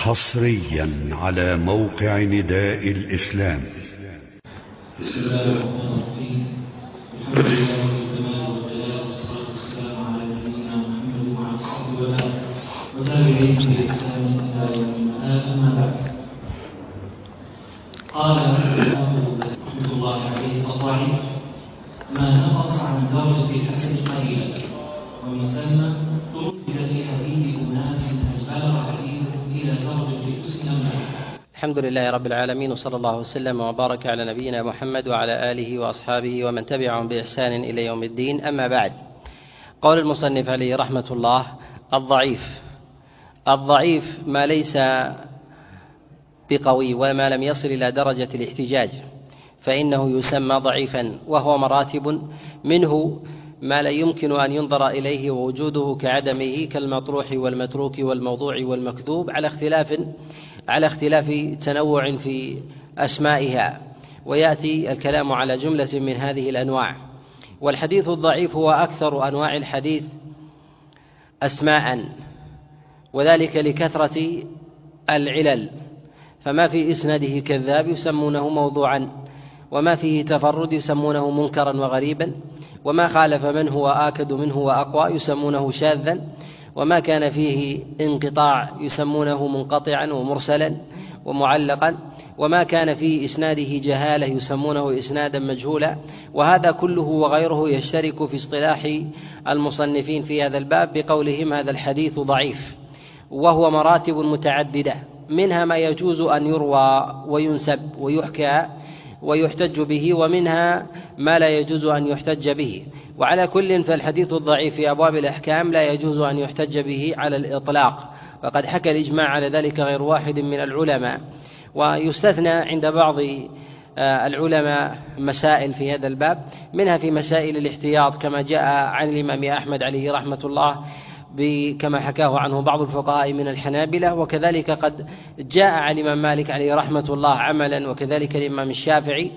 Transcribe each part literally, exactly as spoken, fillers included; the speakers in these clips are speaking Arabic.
حصريا على موقع نداء الإسلام. بسم الله الرحمن الرحيم. الحمد لله والكمال والجلال والصلاة والسلام على نبينا محمد وعلى الصحابة وتابعين بإحسان إلى يوم المآل. أما بعد، قال رحمة الله عليه: الضعيف ما نقص عن درجة الحسن قليلا، ومن ثم تردد في حديث أناس هل بلغ حديثه إلى درجة الحسن أم لا. الحمد لله رب العالمين، وصلى الله وسلم وبارك على نبينا محمد وعلى آله وأصحابه ومن تبعهم بإحسان إلى يوم الدين. أما بعد، قول المصنف عليه رحمة الله: الضعيف الضعيف ما ليس بقوي وما لم يصل إلى درجة الاحتجاج فإنه يسمى ضعيفا، وهو مراتب، منه ما لا يمكن أن ينظر إليه ووجوده كعدمه كالمطروح والمتروك والموضوع والمكذوب على اختلاف على اختلاف تنوع في أسمائها، ويأتي الكلام على جملة من هذه الأنواع. والحديث الضعيف هو أكثر أنواع الحديث أسماء، وذلك لكثرة العلل، فما في إسناده كذاب يسمونه موضوعا، وما فيه تفرد يسمونه منكرا وغريبا، وما خالف من هو آكد منه وأقوى يسمونه شاذا، وما كان فيه انقطاع يسمونه منقطعا ومرسلا ومعلقا، وما كان فيه إسناده جهالة يسمونه إسنادا مجهولا. وهذا كله وغيره يشترك في اصطلاح المصنفين في هذا الباب بقولهم هذا الحديث ضعيف، وهو مراتب متعددة، منها ما يجوز أن يروى وينسب ويحكى ويحتج به، ومنها ما لا يجوز أن يحتج به. وعلى كل فالحديث الضعيف في أبواب الأحكام لا يجوز أن يحتج به على الإطلاق، وقد حكى الإجماع على ذلك غير واحد من العلماء. ويستثنى عند بعض العلماء مسائل في هذا الباب، منها في مسائل الاحتياط كما جاء عن الإمام أحمد عليه رحمة الله كما حكاه عنه بعض الفقهاء من الحنابلة، وكذلك قد جاء عن الإمام مالك عليه رحمة الله عملا، وكذلك الإمام الشافعي.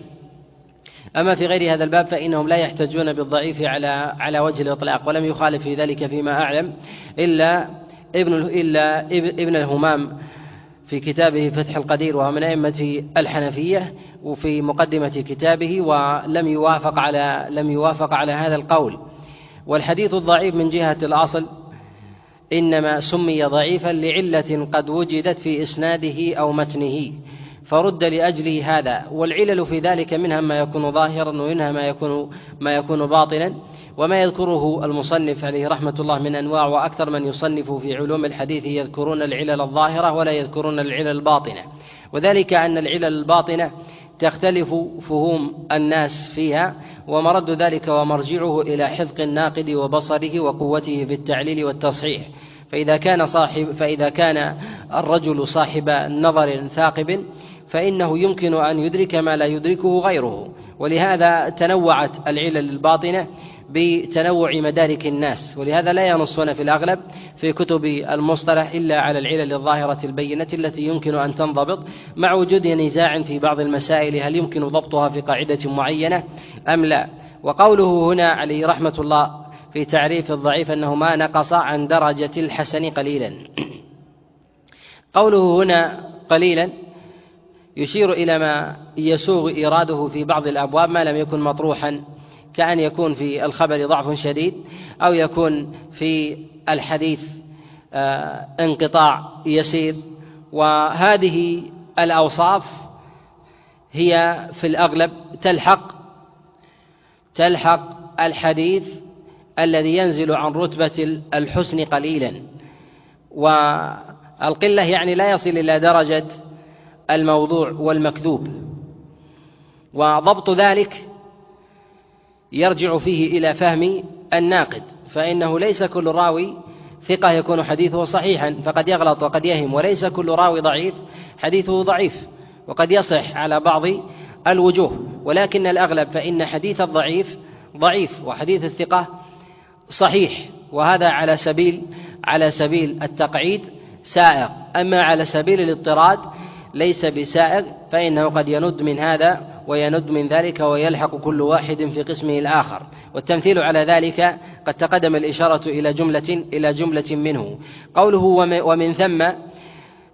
أما في غير هذا الباب فإنهم لا يحتجون بالضعيف على على وجه الإطلاق، ولم يخالف في ذلك فيما أعلم إلا ابن إلا ابن الهمام في كتابه فتح القدير، وهو من أئمة الحنفية، وفي مقدمة كتابه، ولم يوافق على لم يوافق على هذا القول. والحديث الضعيف من جهة الأصل إنما سمي ضعيفا لعلة قد وجدت في إسناده أو متنه فرد لأجل هذا، والعلل في ذلك منها ما يكون ظاهرا، ومنها ما يكون ما يكون باطنا. وما يذكره المصنف عليه رحمة الله من أنواع، وأكثر من يصنف في علوم الحديث يذكرون العلل الظاهرة ولا يذكرون العلل الباطنة، وذلك أن العلل الباطنة تختلف فهوم الناس فيها، ومرد ذلك ومرجعه إلى حذق الناقد وبصره وقوته في التعليل والتصحيح. فإذا كان صاحب فإذا كان الرجل صاحب نظر ثاقب فإنه يمكن أن يدرك ما لا يدركه غيره، ولهذا تنوعت العلل الباطنة بتنوع مدارك الناس، ولهذا لا ينصون في الأغلب في كتب المصطلح إلا على العلل الظاهرة البينة التي يمكن أن تنضبط، مع وجود نزاع في بعض المسائل هل يمكن ضبطها في قاعدة معينة أم لا. وقوله هنا عليه رحمة الله في تعريف الضعيف أنه ما نقص عن درجة الحسن قليلا. قوله هنا قليلا يشير إلى ما يسوغ إراده في بعض الأبواب ما لم يكن مطروحا، كأن يكون في الخبر ضعف شديد، أو يكون في الحديث آه انقطاع يسير. وهذه الأوصاف هي في الأغلب تلحق تلحق الحديث الذي ينزل عن رتبة الحسن قليلا، والقلة يعني لا يصل إلى درجة الموضوع والمكذوب. وضبط ذلك يرجع فيه إلى فهم الناقد، فإنه ليس كل راوي ثقة يكون حديثه صحيحا، فقد يغلط وقد يهم، وليس كل راوي ضعيف حديثه ضعيف، وقد يصح على بعض الوجوه. ولكن الأغلب فإن حديث الضعيف ضعيف وحديث الثقة صحيح، وهذا على سبيل على سبيل التقعيد سائغ. أما على سبيل الاضطراد ليس بسائغ، فإنه قد يند من هذا ويند من ذلك ويلحق كل واحد في قسمه الآخر. والتمثيل على ذلك قد تقدم الإشارة إلى جملة إلى جملة منه. قوله ومن ثم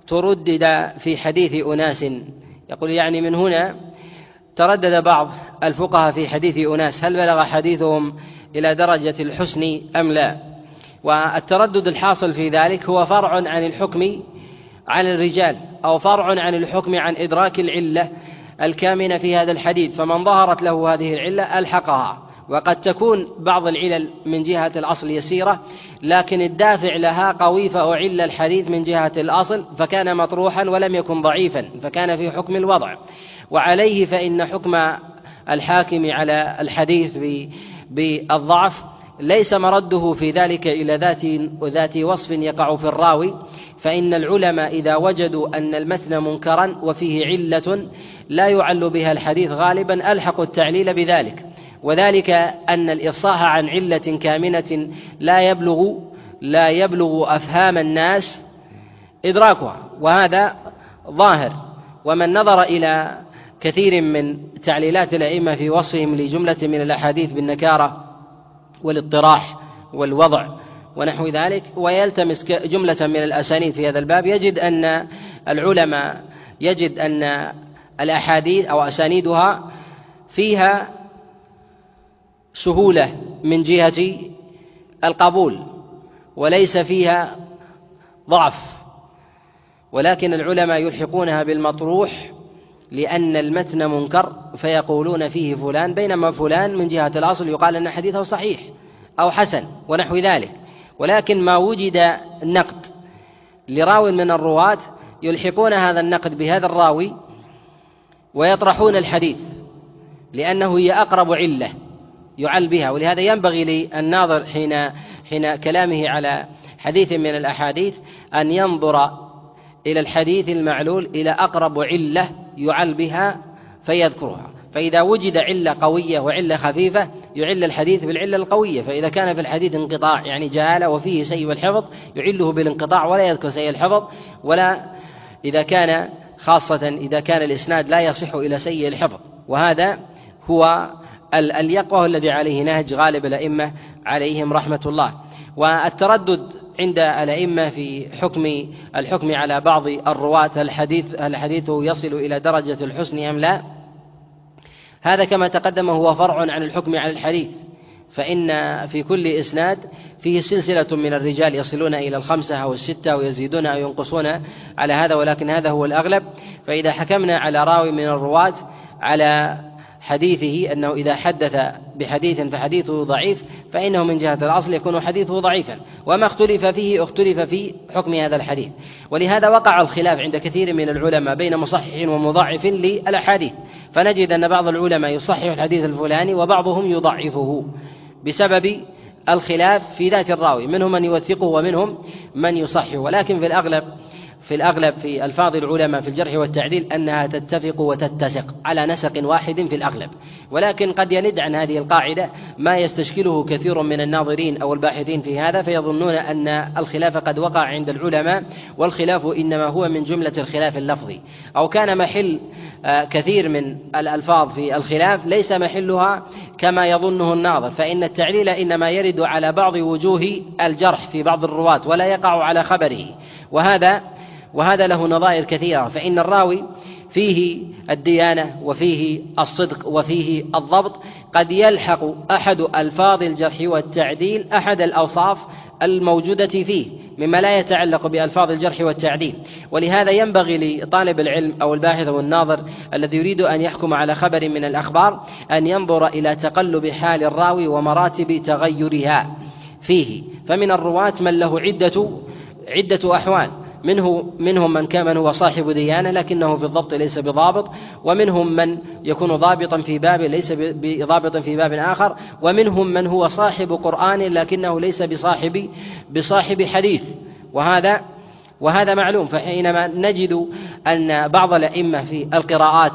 تردد في حديث أناس. يقول يعني من هنا تردد بعض الفقهاء في حديث أناس هل بلغ حديثهم إلى درجة الحسن أم لا. والتردد الحاصل في ذلك هو فرع عن الحكم عن الرجال، أو فرع عن الحكم عن إدراك العلة الكامنة في هذا الحديث، فمن ظهرت له هذه العلة ألحقها. وقد تكون بعض العلل من جهة الأصل يسيرة، لكن الدافع لها قوي فأعل الحديث من جهة الأصل فكان مطروحا ولم يكن ضعيفا، فكان في حكم الوضع. وعليه فإن حكم الحاكم على الحديث بالضعف ليس مرده في ذلك إلى ذات ذات وصف يقع في الراوي، فإن العلماء إذا وجدوا أن المتن منكرا وفيه علة لا يعل بها الحديث غالبا ألحقوا التعليل بذلك، وذلك أن الإفصاح عن علة كامنة لا يبلغ لا يبلغ أفهام الناس إدراكها، وهذا ظاهر. ومن نظر إلى كثير من تعليلات الأئمة في وصفهم لجملة من الأحاديث بالنكارة والاضطراح والوضع ونحو ذلك، ويلتمس جملة من الأسانيد في هذا الباب، يجد أن العلماء يجد أن الأحاديث أو أسانيدها فيها سهولة من جهة القبول وليس فيها ضعف، ولكن العلماء يلحقونها بالمطروح لأن المتن منكر فيقولون فيه فلان، بينما فلان من جهة الأصل يقال أن حديثه صحيح أو حسن ونحو ذلك. ولكن ما وجد نقد لراو من الرواة يلحقون هذا النقد بهذا الراوي ويطرحون الحديث لأنه هي أقرب علة يعل بها. ولهذا ينبغي للناظر حين حين كلامه على حديث من الأحاديث أن ينظر إلى الحديث المعلول إلى أقرب علة يعل بها فيذكرها، فإذا وجد علة قوية وعلة خفيفة يعل الحديث بالعلة القوية، فإذا كان في الحديث انقطاع يعني جهالة وفيه سيء الحفظ يعله بالانقطاع ولا يذكر سيء الحفظ، ولا إذا كان خاصة إذا كان الإسناد لا يصح إلى سيء الحفظ. وهذا هو اليقظة الذي عليه نهج غالب الأئمة عليهم رحمة الله. والتردد عند الأئمة في حكم الحكم على بعض الرواة الحديث الحديث يصل إلى درجة الحسن أم لا، هذا كما تقدم هو فرع عن الحكم على الحديث، فإن في كل إسناد فيه سلسلة من الرجال يصلون إلى الخمسة أو الستة ويزيدون أو ينقصون على هذا، ولكن هذا هو الأغلب. فإذا حكمنا على راوي من الرواة على حديثه أنه إذا حدث بحديث فحديثه ضعيف فإنه من جهة الأصل يكون حديثه ضعيفا، وما اختلف فيه اختلف في حكم هذا الحديث. ولهذا وقع الخلاف عند كثير من العلماء بين مصحح ومضاعف للأحاديث، فنجد أن بعض العلماء يصحح الحديث الفلاني وبعضهم يضعفه بسبب الخلاف في ذات الراوي، منهم من يوثقه ومنهم من يصحح. ولكن في الأغلب في الأغلب في ألفاظ العلماء في الجرح والتعديل أنها تتفق وتتسق على نسق واحد في الأغلب، ولكن قد يند عن هذه القاعدة ما يستشكله كثير من الناظرين أو الباحثين في هذا، فيظنون أن الخلاف قد وقع عند العلماء، والخلاف إنما هو من جملة الخلاف اللفظي، أو كان محل كثير من الألفاظ في الخلاف ليس محلها كما يظنه الناظر، فإن التعليل إنما يرد على بعض وجوه الجرح في بعض الرواة ولا يقع على خبره، وهذا وهذا له نظائر كثيرة. فإن الراوي فيه الديانة وفيه الصدق وفيه الضبط، قد يلحق أحد ألفاظ الجرح والتعديل أحد الأوصاف الموجودة فيه مما لا يتعلق بألفاظ الجرح والتعديل. ولهذا ينبغي لطالب العلم أو الباحث والناظر الذي يريد أن يحكم على خبر من الأخبار أن ينظر إلى تقلب حال الراوي ومراتب تغيرها فيه. فمن الرواة من له عدة عدة أحوال، منه منهم من كان هو صاحب ديانة لكنه في الضبط ليس بضابط، ومنهم من يكون ضابطا في باب ليس بضابط في باب آخر، ومنهم من هو صاحب قرآن لكنه ليس بصاحب بصاحب حديث، وهذا وهذا معلوم. فحينما نجد أن بعض الأئمة في القراءات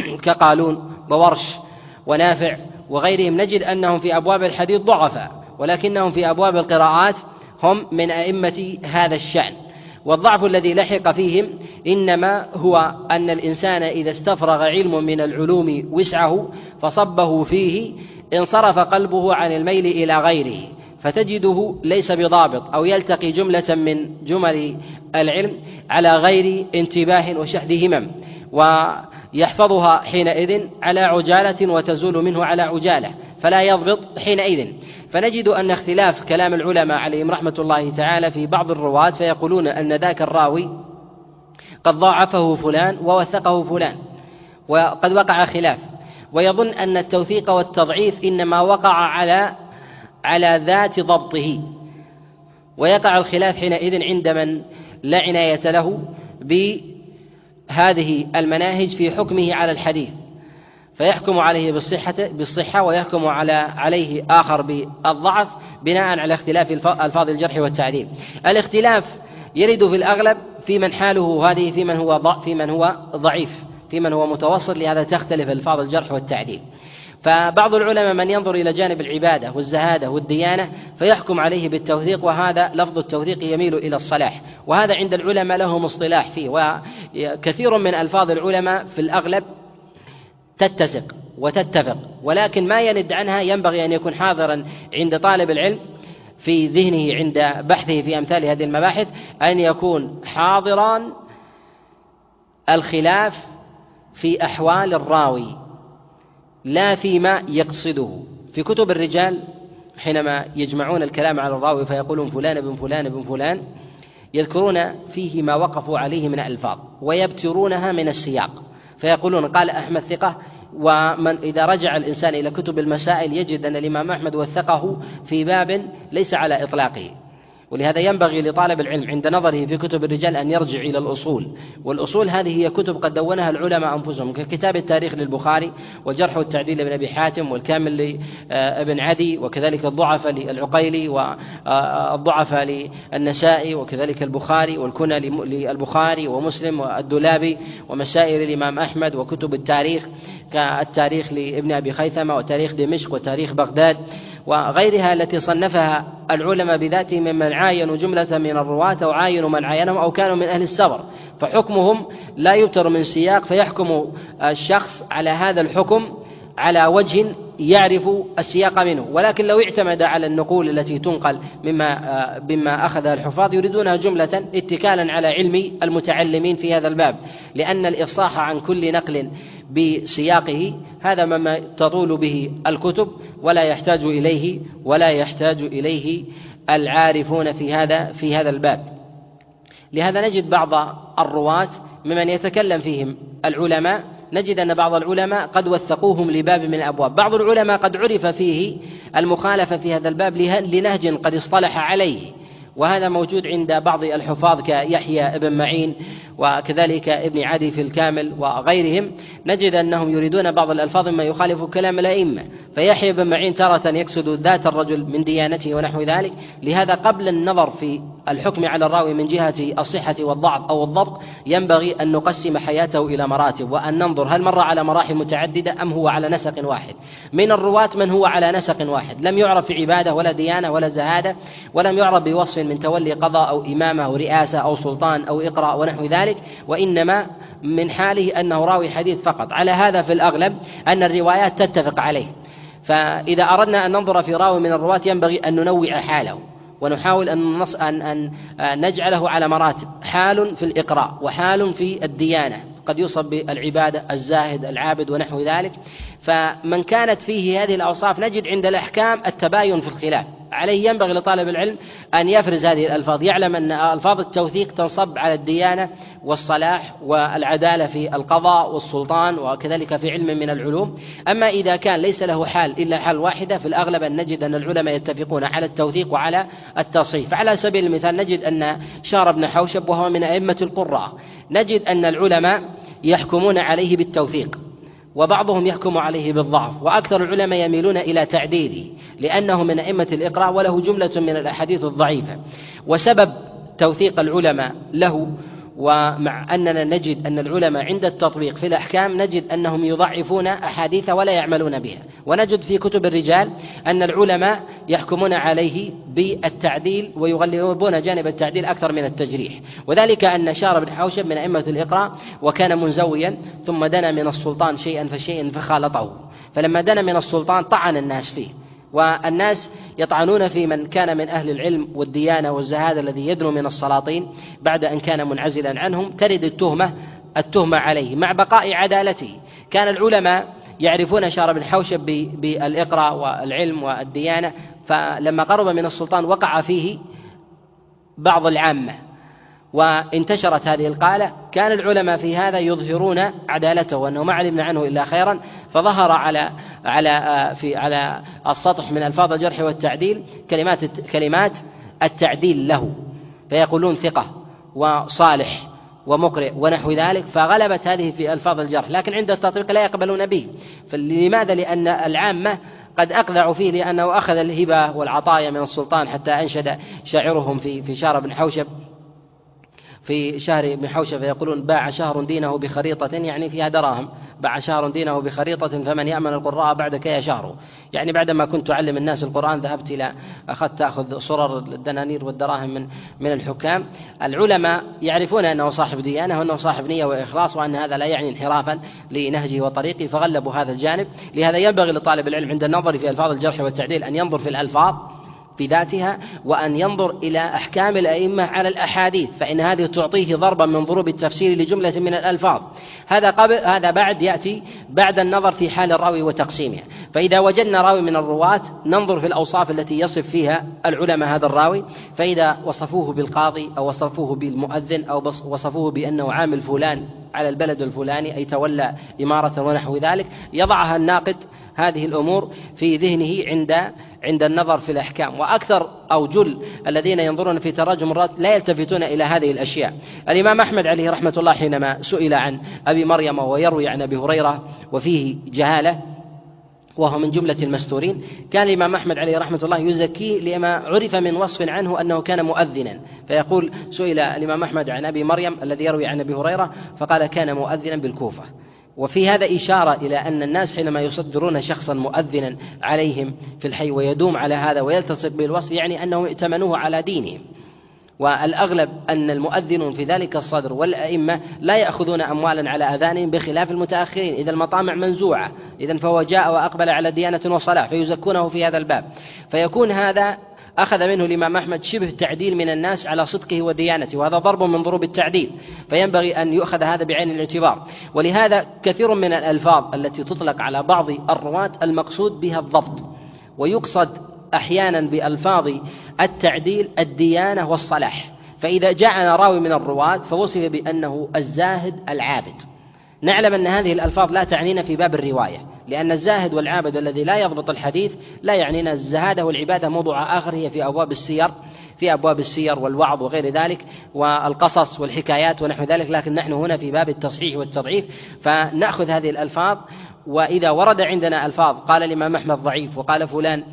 كقالون وورش ونافع وغيرهم نجد أنهم في أبواب الحديث ضعفاء، ولكنهم في أبواب القراءات هم من أئمة هذا الشأن. والضعف الذي لحق فيهم إنما هو أن الإنسان إذا استفرغ علم من العلوم وسعه فصبه فيه انصرف قلبه عن الميل إلى غيره، فتجده ليس بضابط أو يلتقي جملة من جمل العلم على غير انتباه وشحذ همم، ويحفظها حينئذ على عجالة وتزول منه على عجالة، فلا يضبط حينئذ. فنجد أن اختلاف كلام العلماء عليهم رحمة الله تعالى في بعض الرواة، فيقولون أن ذاك الراوي قد ضاعفه فلان ووثقه فلان، وقد وقع خلاف، ويظن أن التوثيق والتضعيف إنما وقع على على ذات ضبطه، ويقع الخلاف حينئذ عند من لا عناية له بهذه المناهج في حكمه على الحديث، فيحكم عليه بالصحة بالصحة ويحكم على عليه آخر بالضعف بناء على اختلاف ألفاظ الجرح والتعديل. الاختلاف يرد في الأغلب في من حاله هذه في من هو ضعف في من هو ضعيف في من هو متوسط، لهذا تختلف ألفاظ الجرح والتعديل. فبعض العلماء من ينظر إلى جانب العبادة والزهادة والديانة فيحكم عليه بالتوثيق، وهذا لفظ التوثيق يميل إلى الصلاح، وهذا عند العلماء لهم اصطلاح فيه، وكثير من ألفاظ العلماء في الأغلب تتسق وتتفق، ولكن ما يند عنها ينبغي أن يكون حاضرا عند طالب العلم في ذهنه عند بحثه في أمثال هذه المباحث، أن يكون حاضرا الخلاف في أحوال الراوي لا فيما يقصده. في كتب الرجال حينما يجمعون الكلام على الراوي فيقولون فلان بن فلان بن فلان، يذكرون فيه ما وقفوا عليه من ألفاظ ويبترونها من السياق، فيقولون قال أحمد ثقة، ومن إذا رجع الإنسان إلى كتب المسائل يجد أن الإمام أحمد وثقه في باب ليس على إطلاقه. ولهذا ينبغي لطالب العلم عند نظره في كتب الرجال أن يرجع إلى الأصول، والأصول هذه هي كتب قد دونها العلماء أنفسهم، ككتاب التاريخ للبخاري، والجرح والتعديل لابن أبي حاتم، والكامل لابن عدي، وكذلك الضعفاء للعقيلي، والضعفاء للنسائي، وكذلك البخاري، والكنى للبخاري ومسلم والدولابي، ومسائل الإمام أحمد، وكتب التاريخ كالتاريخ لابن أبي خيثمة، وتاريخ دمشق، وتاريخ بغداد، وغيرها التي صنفها العلماء بذاته ممن عاينوا جملة من الرواة أو عاينوا من عاينهم أو كانوا من أهل السبر، فحكمهم لا يبتر من سياق، فيحكم الشخص على هذا الحكم على وجه يعرف السياق منه. ولكن لو اعتمد على النقول التي تنقل مما بما أخذها الحفاظ يريدونها جملة اتكالا على علم المتعلمين في هذا الباب، لأن الإفصاح عن كل نقل بسياقه هذا مما تطول به الكتب، ولا يحتاج إليه ولا يحتاج إليه العارفون في هذا في هذا الباب. لهذا نجد بعض الرواة ممن يتكلم فيهم العلماء، نجد أن بعض العلماء قد وثقوهم لباب من الأبواب، بعض العلماء قد عرف فيه المخالفة في هذا الباب لنهج قد اصطلح عليه، وهذا موجود عند بعض الحفاظ كيحيى ابن معين وكذلك ابن عدي في الكامل وغيرهم، نجد أنهم يريدون بعض الألفاظ ما يخالف كلام الأئمة، فيحيى بن معين تارة يقصد ذات الرجل من ديانته ونحو ذلك. لهذا قبل النظر في الحكم على الراوي من جهة الصحة والضعف أو الضبط ينبغي أن نقسم حياته إلى مراتب، وأن ننظر هل مر على مراحل متعددة أم هو على نسق واحد. من الرواة من هو على نسق واحد لم يعرف في عبادة ولا ديانة ولا زهادة، ولم يعرف بوصف من تولي قضاء أو إمامة أو رئاسة أو سلطان أو إقراء ونحو ذلك، وإنما من حاله أنه راوي حديث فقط. على هذا في الأغلب أن الروايات تتفق عليه، فإذا أردنا أن ننظر في راوي من الرواة ينبغي أن ننوع حاله ونحاول أن, نص أن, أن نجعله على مراتب، حال في الإقراء وحال في الديانة، قد يوصف بالعبادة الزاهد العابد ونحو ذلك. فمن كانت فيه هذه الأوصاف نجد عند الأحكام التباين في الخلاف. عليه ينبغي لطالب العلم أن يفرز هذه الألفاظ، يعلم أن ألفاظ التوثيق تنصب على الديانة والصلاح والعدالة في القضاء والسلطان وكذلك في علم من العلوم. أما إذا كان ليس له حال إلا حال واحدة في الأغلب أن نجد أن العلماء يتفقون على التوثيق وعلى التصحيح. فعلى سبيل المثال نجد أن شهر بن حوشب وهو من أئمة القراء نجد أن العلماء يحكمون عليه بالتوثيق، وبعضهم يحكم عليه بالضعف، وأكثر العلماء يميلون إلى تعديله لأنه من أئمة الإقراء وله جملة من الأحاديث الضعيفة. وسبب توثيق العلماء له، ومع أننا نجد أن العلماء عند التطبيق في الأحكام نجد أنهم يضعفون أحاديث ولا يعملون بها، ونجد في كتب الرجال أن العلماء يحكمون عليه بالتعديل ويغلبون جانب التعديل أكثر من التجريح. وذلك أن شهر بن حوشب من أئمة الإقراء وكان منزويا، ثم دنا من السلطان شيئا فشيئا فخالطه، فلما دنا من السلطان طعن الناس فيه والناس يطعنون في من كان من أهل العلم والديانة والزهادة الذي يدنو من السلاطين بعد أن كان منعزلا عنهم، ترد التهمة التهمة عليه مع بقاء عدالته. كان العلماء يعرفون شهر بن حوشب بالإقراء والعلم والديانة، فلما قرب من السلطان وقع فيه بعض العامة وانتشرت هذه القالة، كان العلماء في هذا يظهرون عدالته وأنه ما علمنا عنه إلا خيرا، فظهر على على في على السطح من ألفاظ الجرح والتعديل كلمات كلمات التعديل له، فيقولون ثقة وصالح ومقرئ ونحو ذلك، فغلبت هذه في ألفاظ الجرح، لكن عند التطبيق لا يقبلون به. فلماذا؟ لأن العامة قد أقذعوا فيه، لأنه أخذ الهبة والعطايا من السلطان، حتى أنشد شاعرهم في في شهر بن حوشب في شهر بن حوشب يقولون: باع شهر دينه بخريطة، يعني فيها دراهم، باع شهر دينه بخريطة فمن يأمن القراء بعدك يا شهر. يعني بعدما كنت أعلم الناس القرآن ذهبت إلى أخذت تأخذ صرر الدنانير والدراهم من من الحكام. العلماء يعرفون أنه صاحب ديانة وأنه صاحب نية وإخلاص، وأن هذا لا يعني انحرافا لنهجه وطريقه، فغلبوا هذا الجانب. لهذا ينبغي لطالب العلم عند النظر في ألفاظ الجرح والتعديل أن ينظر في الألفاظ بذاتها، وأن ينظر إلى أحكام الأئمة على الأحاديث، فإن هذه تعطيه ضربا من ضروب التفسير لجملة من الألفاظ. هذا قبل هذا بعد يأتي بعد النظر في حال الراوي وتقسيمها. فإذا وجدنا راوي من الرواة ننظر في الأوصاف التي يصف فيها العلماء هذا الراوي، فإذا وصفوه بالقاضي أو وصفوه بالمؤذن أو وصفوه بأنه عامل فلان على البلد الفلاني أي تولى إمارة ونحو ذلك، يضعها الناقد هذه الأمور في ذهنه عند عند النظر في الأحكام. وأكثر أو جل الذين ينظرون في تراجم الرواة لا يلتفتون إلى هذه الأشياء. الإمام أحمد عليه رحمة الله حينما سئل عن أبي مريم ويروي عن أبي هريرة وفيه جهالة وهو من جملة المستورين، كان الإمام أحمد عليه رحمة الله يزكيه لما عرف من وصف عنه أنه كان مؤذنا، فيقول: سئل الإمام أحمد عن أبي مريم الذي يروي عن أبي هريرة فقال: كان مؤذنا بالكوفة. وفي هذا إشارة إلى أن الناس حينما يصدرون شخصا مؤذنا عليهم في الحي ويدوم على هذا ويلتصق بالوصف، يعني أنهم ائتمنوه على دينهم. والأغلب أن المؤذنون في ذلك الصدر والأئمة لا يأخذون أموالا على أذانهم بخلاف المتأخرين، إذا المطامع منزوعة، إذن فهو جاء وأقبل على ديانة وصلاح فيزكونه في هذا الباب. فيكون هذا أخذ منه الإمام أحمد شبه تعديل من الناس على صدقه وديانته، وهذا ضرب من ضروب التعديل، فينبغي أن يؤخذ هذا بعين الاعتبار. ولهذا كثير من الألفاظ التي تطلق على بعض الرواة المقصود بها الضبط، ويقصد أحيانا بألفاظ التعديل الديانة والصلاح. فإذا جاءنا راوي من الرواة فوصف بأنه الزاهد العابد، نعلم أن هذه الألفاظ لا تعنينا في باب الرواية، لأن الزاهد والعابد الذي لا يضبط الحديث لا يعنينا. الزهادة والعبادة موضوع آخر، هي في أبواب السير في أبواب السير والوعظ وغير ذلك والقصص والحكايات ونحو ذلك، لكن نحن هنا في باب التصحيح والتضعيف، فنأخذ هذه الألفاظ. وإذا ورد عندنا ألفاظ قال الإمام أحمد ضعيف وقال فلان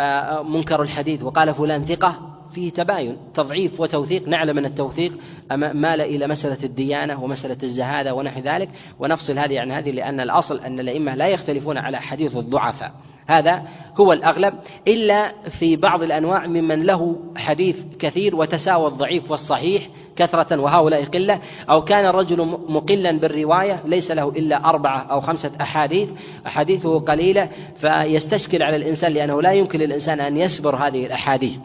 منكر الحديث وقال فلان ثقة، فيه تباين تضعيف وتوثيق، نعلم أن التوثيق مال إلى مسألة الديانة ومسألة الزهادة ونحو ذلك، ونفصل هذه عن هذه، لأن الأصل أن الأئمة لا يختلفون على حديث الضعفاء، هذا هو الأغلب، إلا في بعض الأنواع ممن له حديث كثير وتساوى الضعيف والصحيح كثرة وهؤلاء قلة، أو كان الرجل مقلا بالرواية ليس له إلا أربعة أو خمسة أحاديث أحاديثه قليلة، فيستشكل على الإنسان لأنه لا يمكن للإنسان أن يسبر هذه الأحاديث.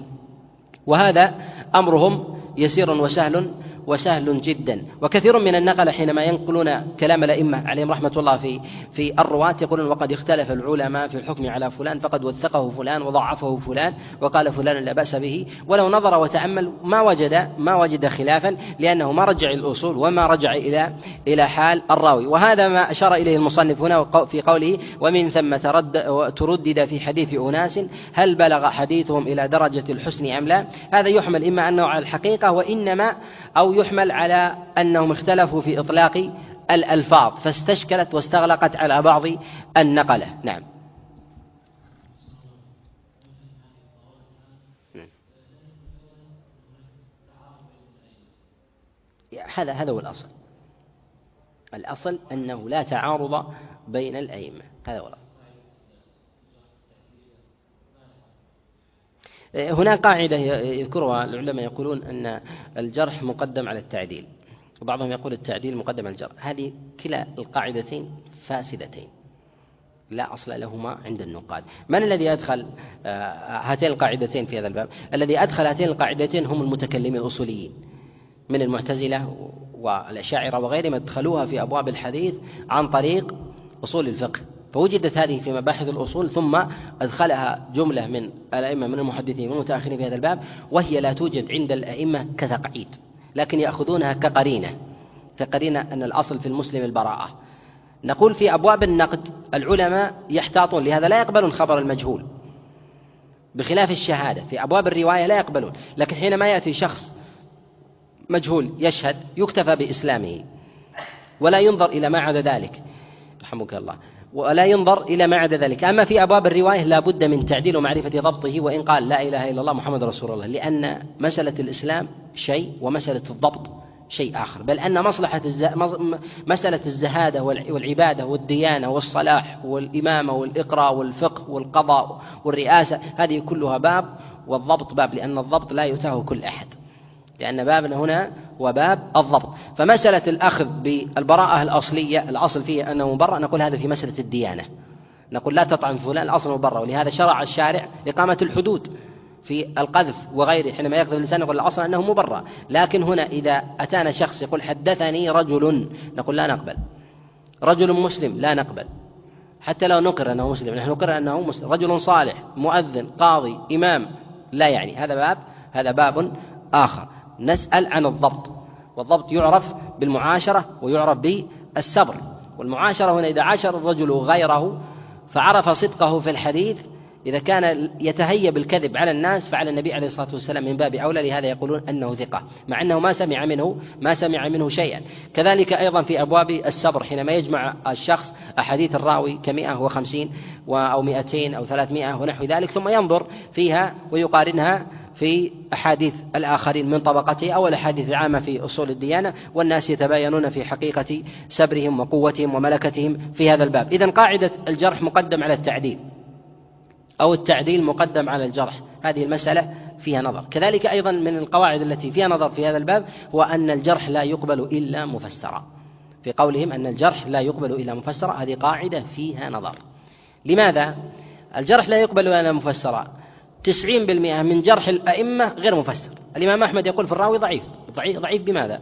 وهذا أمرهم يسير وسهل وسهل جدا. وكثير من النقل حينما ينقلون كلام الأئمة عليهم رحمة الله في في الرواة يقولون: وقد اختلف العلماء في الحكم على فلان فقد وثقه فلان وضعفه فلان وقال فلان لا بأس به. ولو نظر وتأمل ما وجد ما وجد خلافا، لأنه ما رجع الأصول وما رجع إلى إلى حال الراوي. وهذا ما أشار إليه المصنف هنا في قوله: ومن ثم ترد تردد في حديث أناس هل بلغ حديثهم إلى درجة الحسن أم لا. هذا يحمل إما أنه على الحقيقة، وإنما أو يحمل على أنهم اختلفوا في إطلاق الألفاظ فاستشكلت واستغلقت على بعض النقلة. نعم. هذا هذا هو الأصل. الأصل أنه لا تعارض بين الأئمة، هذا هو الأصل. هناك قاعدة يذكرها العلماء يقولون أن الجرح مقدم على التعديل، وبعضهم يقول التعديل مقدم على الجرح. هذه كلا القاعدتين فاسدتين، لا أصل لهما عند النقاد. من الذي أدخل هاتين القاعدتين في هذا الباب؟ الذي أدخل هاتين القاعدتين هم المتكلمين الأصوليين من المعتزلة والأشاعرة وغيرهم، أدخلوها في أبواب الحديث عن طريق أصول الفقه، فوجدت هذه في مباحث الأصول، ثم أدخلها جملة من الأئمة من المحدثين والمتأخرين في هذا الباب، وهي لا توجد عند الأئمة كتقعيد، لكن يأخذونها كقرينة كقرينة أن الأصل في المسلم البراءة. نقول في أبواب النقد العلماء يحتاطون، لهذا لا يقبلون خبر المجهول، بخلاف الشهادة في أبواب الرواية لا يقبلون. لكن حينما يأتي شخص مجهول يشهد يكتفى بإسلامه ولا ينظر إلى ما عدا ذلك، رحمك الله، ولا ينظر إلى ما عدا ذلك. أما في أبواب الرواية لا بد من تعديل ومعرفة ضبطه وإن قال لا إله إلا الله محمد رسول الله، لأن مسألة الإسلام شيء ومسألة الضبط شيء آخر، بل أن مصلحة الز... مسألة الزهادة والعبادة والديانة والصلاح والإمامة والإقراء والفقه والقضاء والرئاسة هذه كلها باب، والضبط باب، لأن الضبط لا يؤتاه كل أحد، لأن بابنا هنا هو باب الضبط. فمسألة الأخذ بالبراءة الأصلية الأصل فيه أنه مبرأ، نقول هذا في مسألة الديانة، نقول لا تطعن فلان الأصل مبرأ، ولهذا شرع الشارع إقامة الحدود في القذف وغيره، حينما يقذف الإنسان نقول الأصل أنه مبرأ. لكن هنا إذا أتانا شخص يقول حدثني رجل، نقول لا نقبل. رجل مسلم لا نقبل، حتى لو نقر أنه مسلم، نحن نقر أنه مسلم. رجل صالح مؤذن قاضي إمام لا يعني، هذا باب هذا باب آخر. نسأل عن الضبط، والضبط يعرف بالمعاشرة ويعرف بالسبر. والمعاشرة هنا إذا عاشر الرجل غيره فعرف صدقه في الحديث، إذا كان يتهيب الكذب على الناس فعلى النبي عليه الصلاة والسلام من باب أولى، لهذا يقولون أنه ثقة مع أنه ما سمع منه ما سمع منه شيئا. كذلك أيضا في أبواب السبر، حينما يجمع الشخص أحاديث الراوي كمئة وخمسين أو مئتين أو ثلاثمائة ونحو ذلك، ثم ينظر فيها ويقارنها في أحاديث الآخرين من طبقته أو الأحاديث العامة في أصول الديانة، والناس يتباينون في حقيقة سبرهم وقوتهم وملكتهم في هذا الباب. إذن قاعدة الجرح مقدم على التعديل أو التعديل مقدم على الجرح، هذه المسألة فيها نظر. كذلك أيضا من القواعد التي فيها نظر في هذا الباب هو أن الجرح لا يقبل إلا مفسرا، في قولهم أن الجرح لا يقبل إلا مفسرا، هذه قاعدة فيها نظر. لماذا؟ الجرح لا يقبل إلا مفسرا، تسعين بالمئة من جرح الأئمة غير مفسر. الإمام أحمد يقول في الراوي ضعيف. ضعيف, ضعيف بماذا؟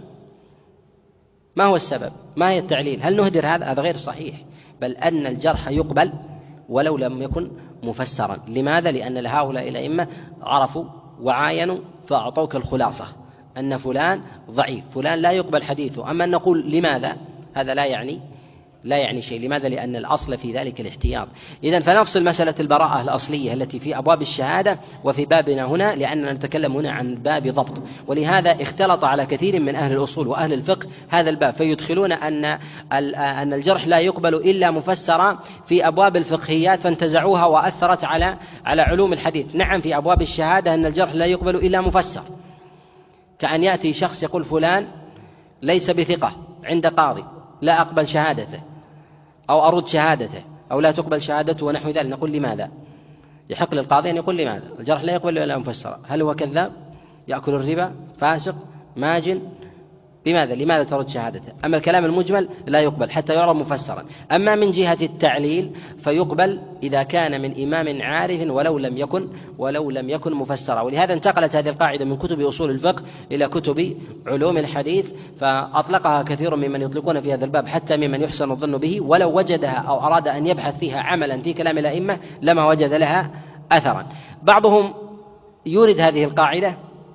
ما هو السبب؟ ما هي التعليل؟ هل نهدر هذا؟ هذا غير صحيح، بل أن الجرح يقبل ولو لم يكن مفسرا. لماذا؟ لأن هؤلاء الأئمة عرفوا وعاينوا فأعطوك الخلاصة أن فلان ضعيف، فلان لا يقبل حديثه. أما أن نقول لماذا، هذا لا يعني لا يعني شيء. لماذا؟ لأن الأصل في ذلك الاحتياط. إذن فنفصل مسألة البراءة الأصلية التي في أبواب الشهادة وفي بابنا هنا، لأننا نتكلم هنا عن باب ضبط، ولهذا اختلط على كثير من أهل الأصول وأهل الفقه هذا الباب، فيدخلون أن أن الجرح لا يقبل إلا مفسرا في أبواب الفقهيات، فانتزعوها وأثرت على على علوم الحديث. نعم، في أبواب الشهادة أن الجرح لا يقبل إلا مفسر، كأن يأتي شخص يقول فلان ليس بثقة عند قاضي لا أقبل شهادته أو أرد شهادته أو لا تقبل شهادته ونحو ذلك. نقول لماذا؟ يحق للقاضي أن يقول لماذا؟ الجرح لا يقبل إلا مفسرا. هل هو كذاب يأكل الربا فاسق ماجن؟ بماذا؟ لماذا ترد شهادته؟ أما الكلام المجمل لا يقبل حتى يعرف مفسرا. أما من جهة التعليل فيقبل إذا كان من إمام عارف ولو لم يكن ولو لم يكن مفسرا. ولهذا انتقلت هذه القاعدة من كتب أصول الفقه إلى كتب علوم الحديث، فأطلقها كثير ممن يطلقون في هذا الباب حتى ممن يحسن الظن به، ولو وجدها أو أراد أن يبحث فيها عملا في كلام الأئمة لما وجد لها أثرا. بعضهم يورد هذه القاعدة،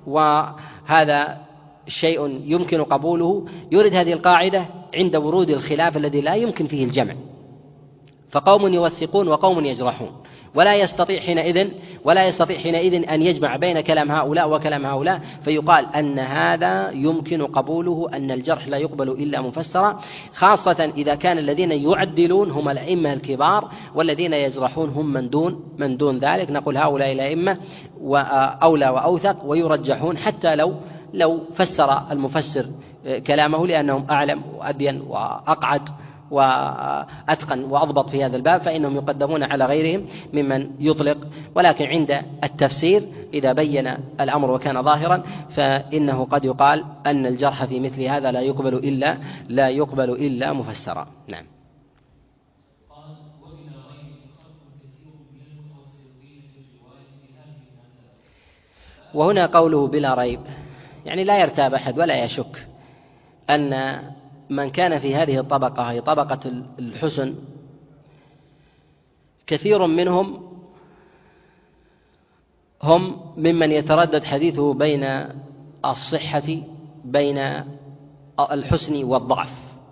وهذا شيء يمكن قبوله، يورد هذه القاعدة عند ورود الخلاف الذي لا يمكن فيه الجمع، فقوم يوثقون وقوم يجرحون، ولا يستطيع حينئذ ولا يستطيع حينئذ أن يجمع بين كلام هؤلاء وكلام هؤلاء، فيقال أن هذا يمكن قبوله، أن الجرح لا يقبل إلا مفسرا، خاصة إذا كان الذين يعدلون هم الأئمة الكبار والذين يجرحون هم من دون من دون ذلك. نقول هؤلاء الأئمة أولى وأوثق ويرجحون حتى لو لو فسر المفسر كلامه، لأنهم أعلم وأبين وأقعد وأتقن وأضبط في هذا الباب، فإنهم يقدمون على غيرهم ممن يطلق. ولكن عند التفسير إذا بين الأمر وكان ظاهرا فإنه قد يقال أن الجرح في مثل هذا لا يقبل إلا لا يقبل إلا مفسرا. نعم. قال ومن غير وهنا قوله بلا ريب يعني لا يرتاب أحد ولا يشك أن من كان في هذه الطبقة هي طبقة الحسن كثير منهم هم ممن يتردد حديثه بين الصحة بين الحسن والضعف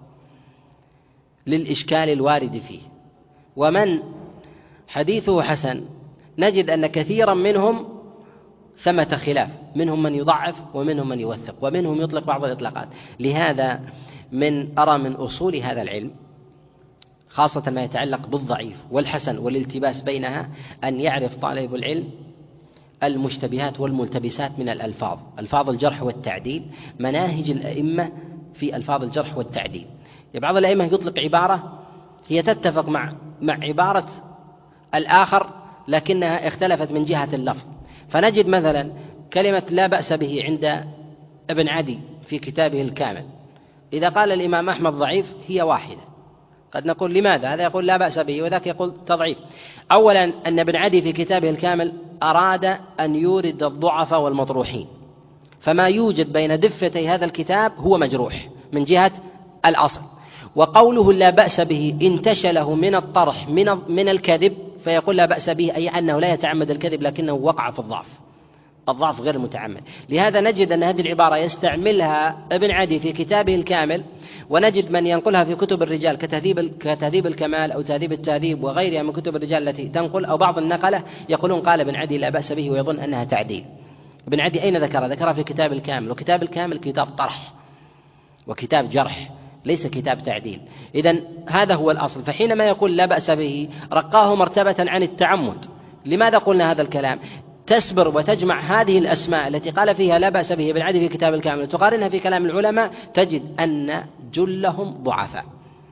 للإشكال الوارد فيه. ومن حديثه حسن نجد أن كثيرا منهم ثمة خلاف، منهم من يضعف ومنهم من يوثق ومنهم يطلق بعض الإطلاقات. لهذا من أرى من أصول هذا العلم خاصة ما يتعلق بالضعيف والحسن والالتباس بينها أن يعرف طالب العلم المشتبهات والملتبسات من الألفاظ، ألفاظ الجرح والتعديل، مناهج الأئمة في ألفاظ الجرح والتعديل. بعض الأئمة يطلق عبارة هي تتفق مع مع عبارة الآخر لكنها اختلفت من جهة اللفظ، فنجد مثلا كلمة لا بأس به عند ابن عدي في كتابه الكامل، إذا قال الإمام أحمد ضعيف هي واحدة، قد نقول لماذا؟ هذا يقول لا بأس به وذاك يقول تضعيف. أولا أن ابن عدي في كتابه الكامل أراد أن يورد الضعفاء والمطروحين، فما يوجد بين دفتي هذا الكتاب هو مجروح من جهة الأصل. وقوله لا بأس به انتشله من الطرح من من الكذب، فيقول لا بأس به أي أنه لا يتعمد الكذب لكنه وقع في الضعف، الضعف غير متعمد. لهذا نجد أن هذه العبارة يستعملها ابن عدي في كتابه الكامل، ونجد من ينقلها في كتب الرجال كتهذيب كتهذيب الكمال أو تهذيب التهذيب وغيرها من كتب الرجال التي تنقل، أو بعض النقلة يقولون قال ابن عدي لا بأس به ويظن أنها تعديل. ابن عدي أين ذكرها؟ ذكرها في كتاب الكامل، وكتاب الكامل كتاب طرح وكتاب جرح ليس كتاب تعديل. إذن هذا هو الأصل. فحينما يقول لا بأس به رقاه مرتبة عن التعمد. لماذا قلنا هذا الكلام؟ تسبر وتجمع هذه الأسماء التي قال فيها لا بأس به ابن عدي في كتاب الكامل وتقارنها في كلام العلماء تجد أن جلهم ضعفاء.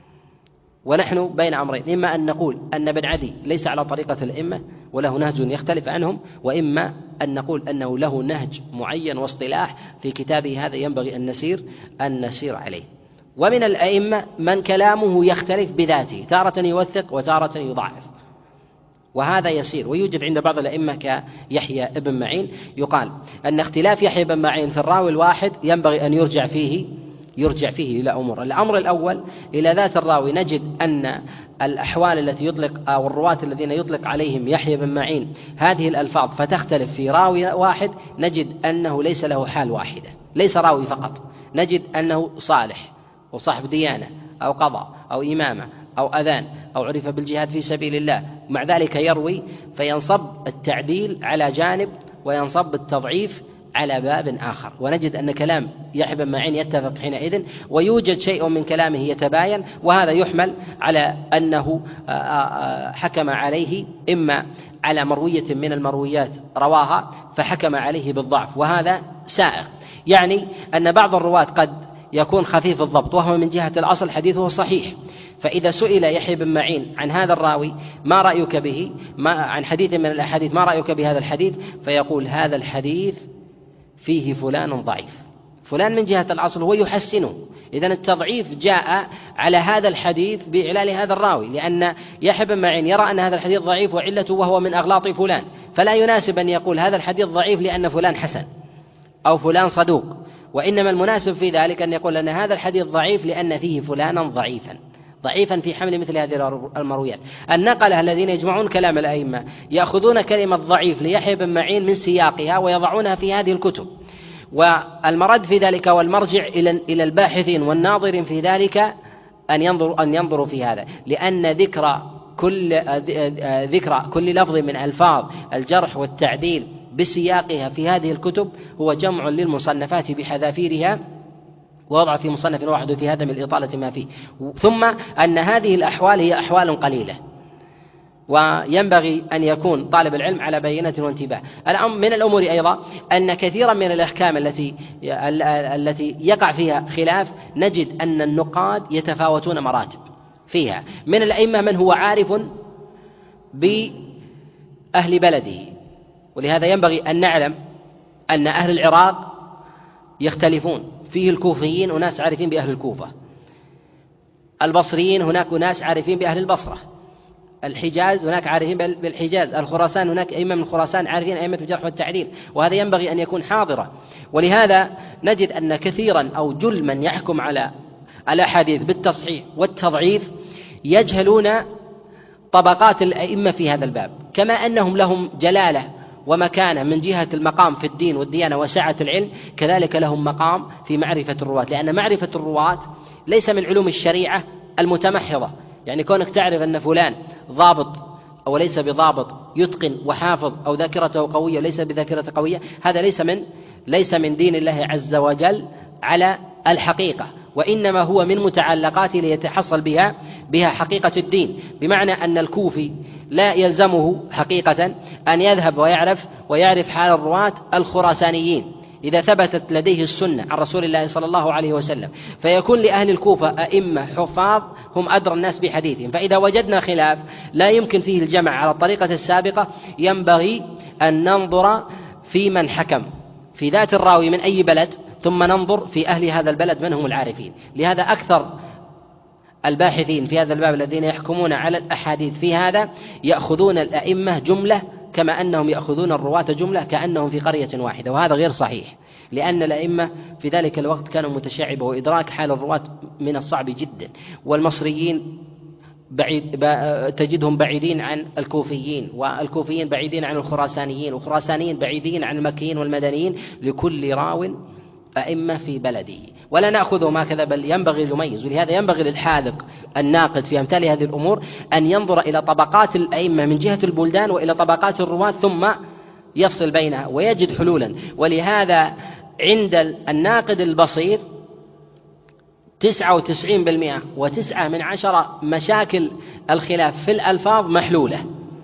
ونحن بين أمرين، إما أن نقول أن ابن عدي ليس على طريقة الأئمة وله نهج يختلف عنهم، وإما أن نقول أنه له نهج معين واصطلاح في كتابه هذا ينبغي أن نسير أن نسير عليه. ومن الأئمة من كلامه يختلف بذاته، تارة يوثق وتارة يضعف، وهذا يسير. ويوجد عند بعض الأئمة كيحيى ابن معين يقال أن اختلاف يحيى بن معين في الراوي الواحد ينبغي أن يرجع فيه يرجع فيه إلى أمور. الأمر الأول إلى ذات الراوي، نجد أن الأحوال التي يطلق أو الرواة الذين يطلق عليهم يحيى بن معين هذه الألفاظ فتختلف في راوي واحد، نجد أنه ليس له حال واحدة، ليس راوي فقط، نجد أنه صالح وصاحب ديانة أو قضاء أو إمامة أو أذان أو عرف بالجهاد في سبيل الله، مع ذلك يروي، فينصب التعديل على جانب وينصب التضعيف على باب آخر. ونجد أن كلام يحيى بن معين يتفق حينئذ، ويوجد شيء من كلامه يتباين، وهذا يحمل على أنه حكم عليه إما على مروية من المرويات رواها فحكم عليه بالضعف، وهذا سائغ. يعني أن بعض الرواة قد يكون خفيف الضبط وهو من جهة الأصل حديثه صحيح، فإذا سئل يحيى بن معين عن هذا الراوي ما رأيك به، ما عن حديث من الأحاديث ما رأيك بهذا الحديث، فيقول هذا الحديث فيه فلان ضعيف، فلان من جهة الأصل هو يحسنه. إذن التضعيف جاء على هذا الحديث بإعلال هذا الراوي، لأن يحيى بن معين يرى أن هذا الحديث ضعيف وعلته وهو من أغلاط فلان، فلا يناسب أن يقول هذا الحديث ضعيف لأن فلان حسن أو فلان صدوق، وإنما المناسب في ذلك أن يقول أن هذا الحديث ضعيف لأن فيه فلانا ضعيفا ضعيفا في حمل مثل هذه المرويات. النقلة الذين يجمعون كلام الأئمة يأخذون كلمة ضعيف ليحيى بن معين من سياقها ويضعونها في هذه الكتب، والمرد في ذلك والمرجع إلى الباحثين والناظرين في ذلك أن ينظروا أن ينظروا في هذا، لأن ذكر كل ذكر كل لفظ من ألفاظ الجرح والتعديل بسياقها في هذه الكتب هو جمع للمصنفات بحذافيرها ووضع في مصنف واحد في هذا من الإطالة ما فيه. ثم أن هذه الأحوال هي أحوال قليلة، وينبغي أن يكون طالب العلم على بينة وانتباه. من الأمور أيضا أن كثيرا من الأحكام التي التي يقع فيها خلاف نجد أن النقاد يتفاوتون مراتب فيها. من الأئمة من هو عارف بأهل بلده، ولهذا ينبغي أن نعلم أن أهل العراق يختلفون، فيه الكوفيين وناس عارفين بأهل الكوفة، البصريين هناك ناس عارفين بأهل البصرة، الحجاز هناك عارفين بالحجاز، الخراسان هناك أئمة من خراسان عارفين أئمة الجرح والتعديل، وهذا ينبغي أن يكون حاضرا. ولهذا نجد أن كثيرا أو جل من يحكم على الأحاديث بالتصحيح والتضعيف يجهلون طبقات الأئمة في هذا الباب، كما أنهم لهم جلالة ومكانة من جهة المقام في الدين والديانة وسعة العلم، كذلك لهم مقام في معرفة الرواة، لأن معرفة الرواة ليس من علوم الشريعة المتمحضة. يعني كونك تعرف أن فلان ضابط أو ليس بضابط، يتقن وحافظ، أو ذاكرته قوية وليس بذاكرة قوية، هذا ليس من ليس من دين الله عز وجل على الحقيقة، وإنما هو من متعلقاته ليتحصل بها بها حقيقة الدين. بمعنى أن الكوفي لا يلزمه حقيقة أن يذهب ويعرف ويعرف حال الرواة الخراسانيين إذا ثبتت لديه السنة عن رسول الله صلى الله عليه وسلم، فيكون لأهل الكوفة أئمة حفاظ هم أدرى الناس بحديثهم. فإذا وجدنا خلاف لا يمكن فيه الجمع على الطريقة السابقة، ينبغي أن ننظر في من حكم في ذات الراوي من أي بلد، ثم ننظر في أهل هذا البلد من هم العارفين. لهذا أكثر الباحثين في هذا الباب الذين يحكمون على الأحاديث في هذا يأخذون الأئمة جملة كما أنهم يأخذون الرواة جملة كأنهم في قرية واحدة، وهذا غير صحيح، لأن الأئمة في ذلك الوقت كانوا متشعبة، وإدراك حال الرواة من الصعب جدا. والمصريين بعيد تجدهم بعيدين عن الكوفيين، والكوفيين بعيدين عن الخراسانيين، والخراسانيين بعيدين عن المكيين والمدنيين، لكل راو أئمة في بلده، ولا نأخذهم هكذا، بل ينبغي يميز. ولهذا ينبغي للحاذق الناقد في أمثال هذه الأمور أن ينظر إلى طبقات الأئمة من جهة البلدان وإلى طبقات الرواة، ثم يفصل بينها ويجد حلولا. ولهذا عند الناقد البصير تسعة وتسعين بالمئة وتسعة من عشرة مشاكل الخلاف في الألفاظ محلولة.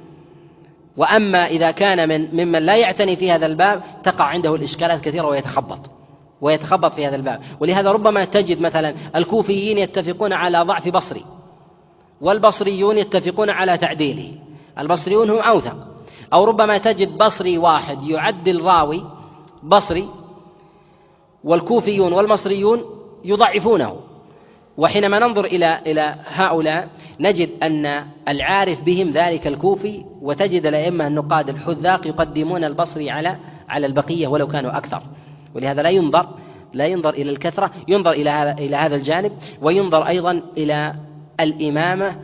وأما إذا كان من ممن لا يعتني في هذا الباب تقع عنده الإشكالات كثيرة ويتخبط ويتخبط في هذا الباب. ولهذا ربما تجد مثلا الكوفيين يتفقون على ضعف بصري، والبصريون يتفقون على تعديله، البصريون هم أوثق. أو ربما تجد بصري واحد يعدل راوي بصري، والكوفيون والمصريون يضعفونه. وحينما ننظر إلى إلى هؤلاء نجد أن العارف بهم ذلك الكوفي، وتجد الأئمة النقاد الحذاق يقدمون البصري على على البقية ولو كانوا أكثر. ولهذا لا ينظر لا ينظر إلى الكثرة، ينظر إلى هذا إلى هذا الجانب، وينظر أيضا إلى الإمامة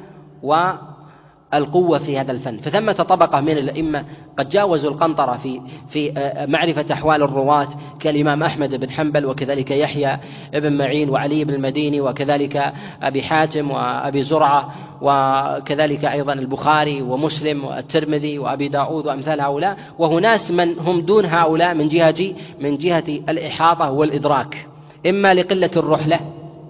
والقوة في هذا الفن. فثمة طبقة من الأئمة قد جاوزوا القنطرة في في معرفة أحوال الرواة، كالإمام أحمد بن حنبل، وكذلك يحيى بن معين، وعلي بن المديني، وكذلك أبي حاتم وأبي زرعة، وكذلك أيضا البخاري ومسلم والترمذي وأبي داود وأمثال هؤلاء. وهناس من هم دون هؤلاء من جهة من جهة الإحاطة والإدراك، إما لقلة الرحلة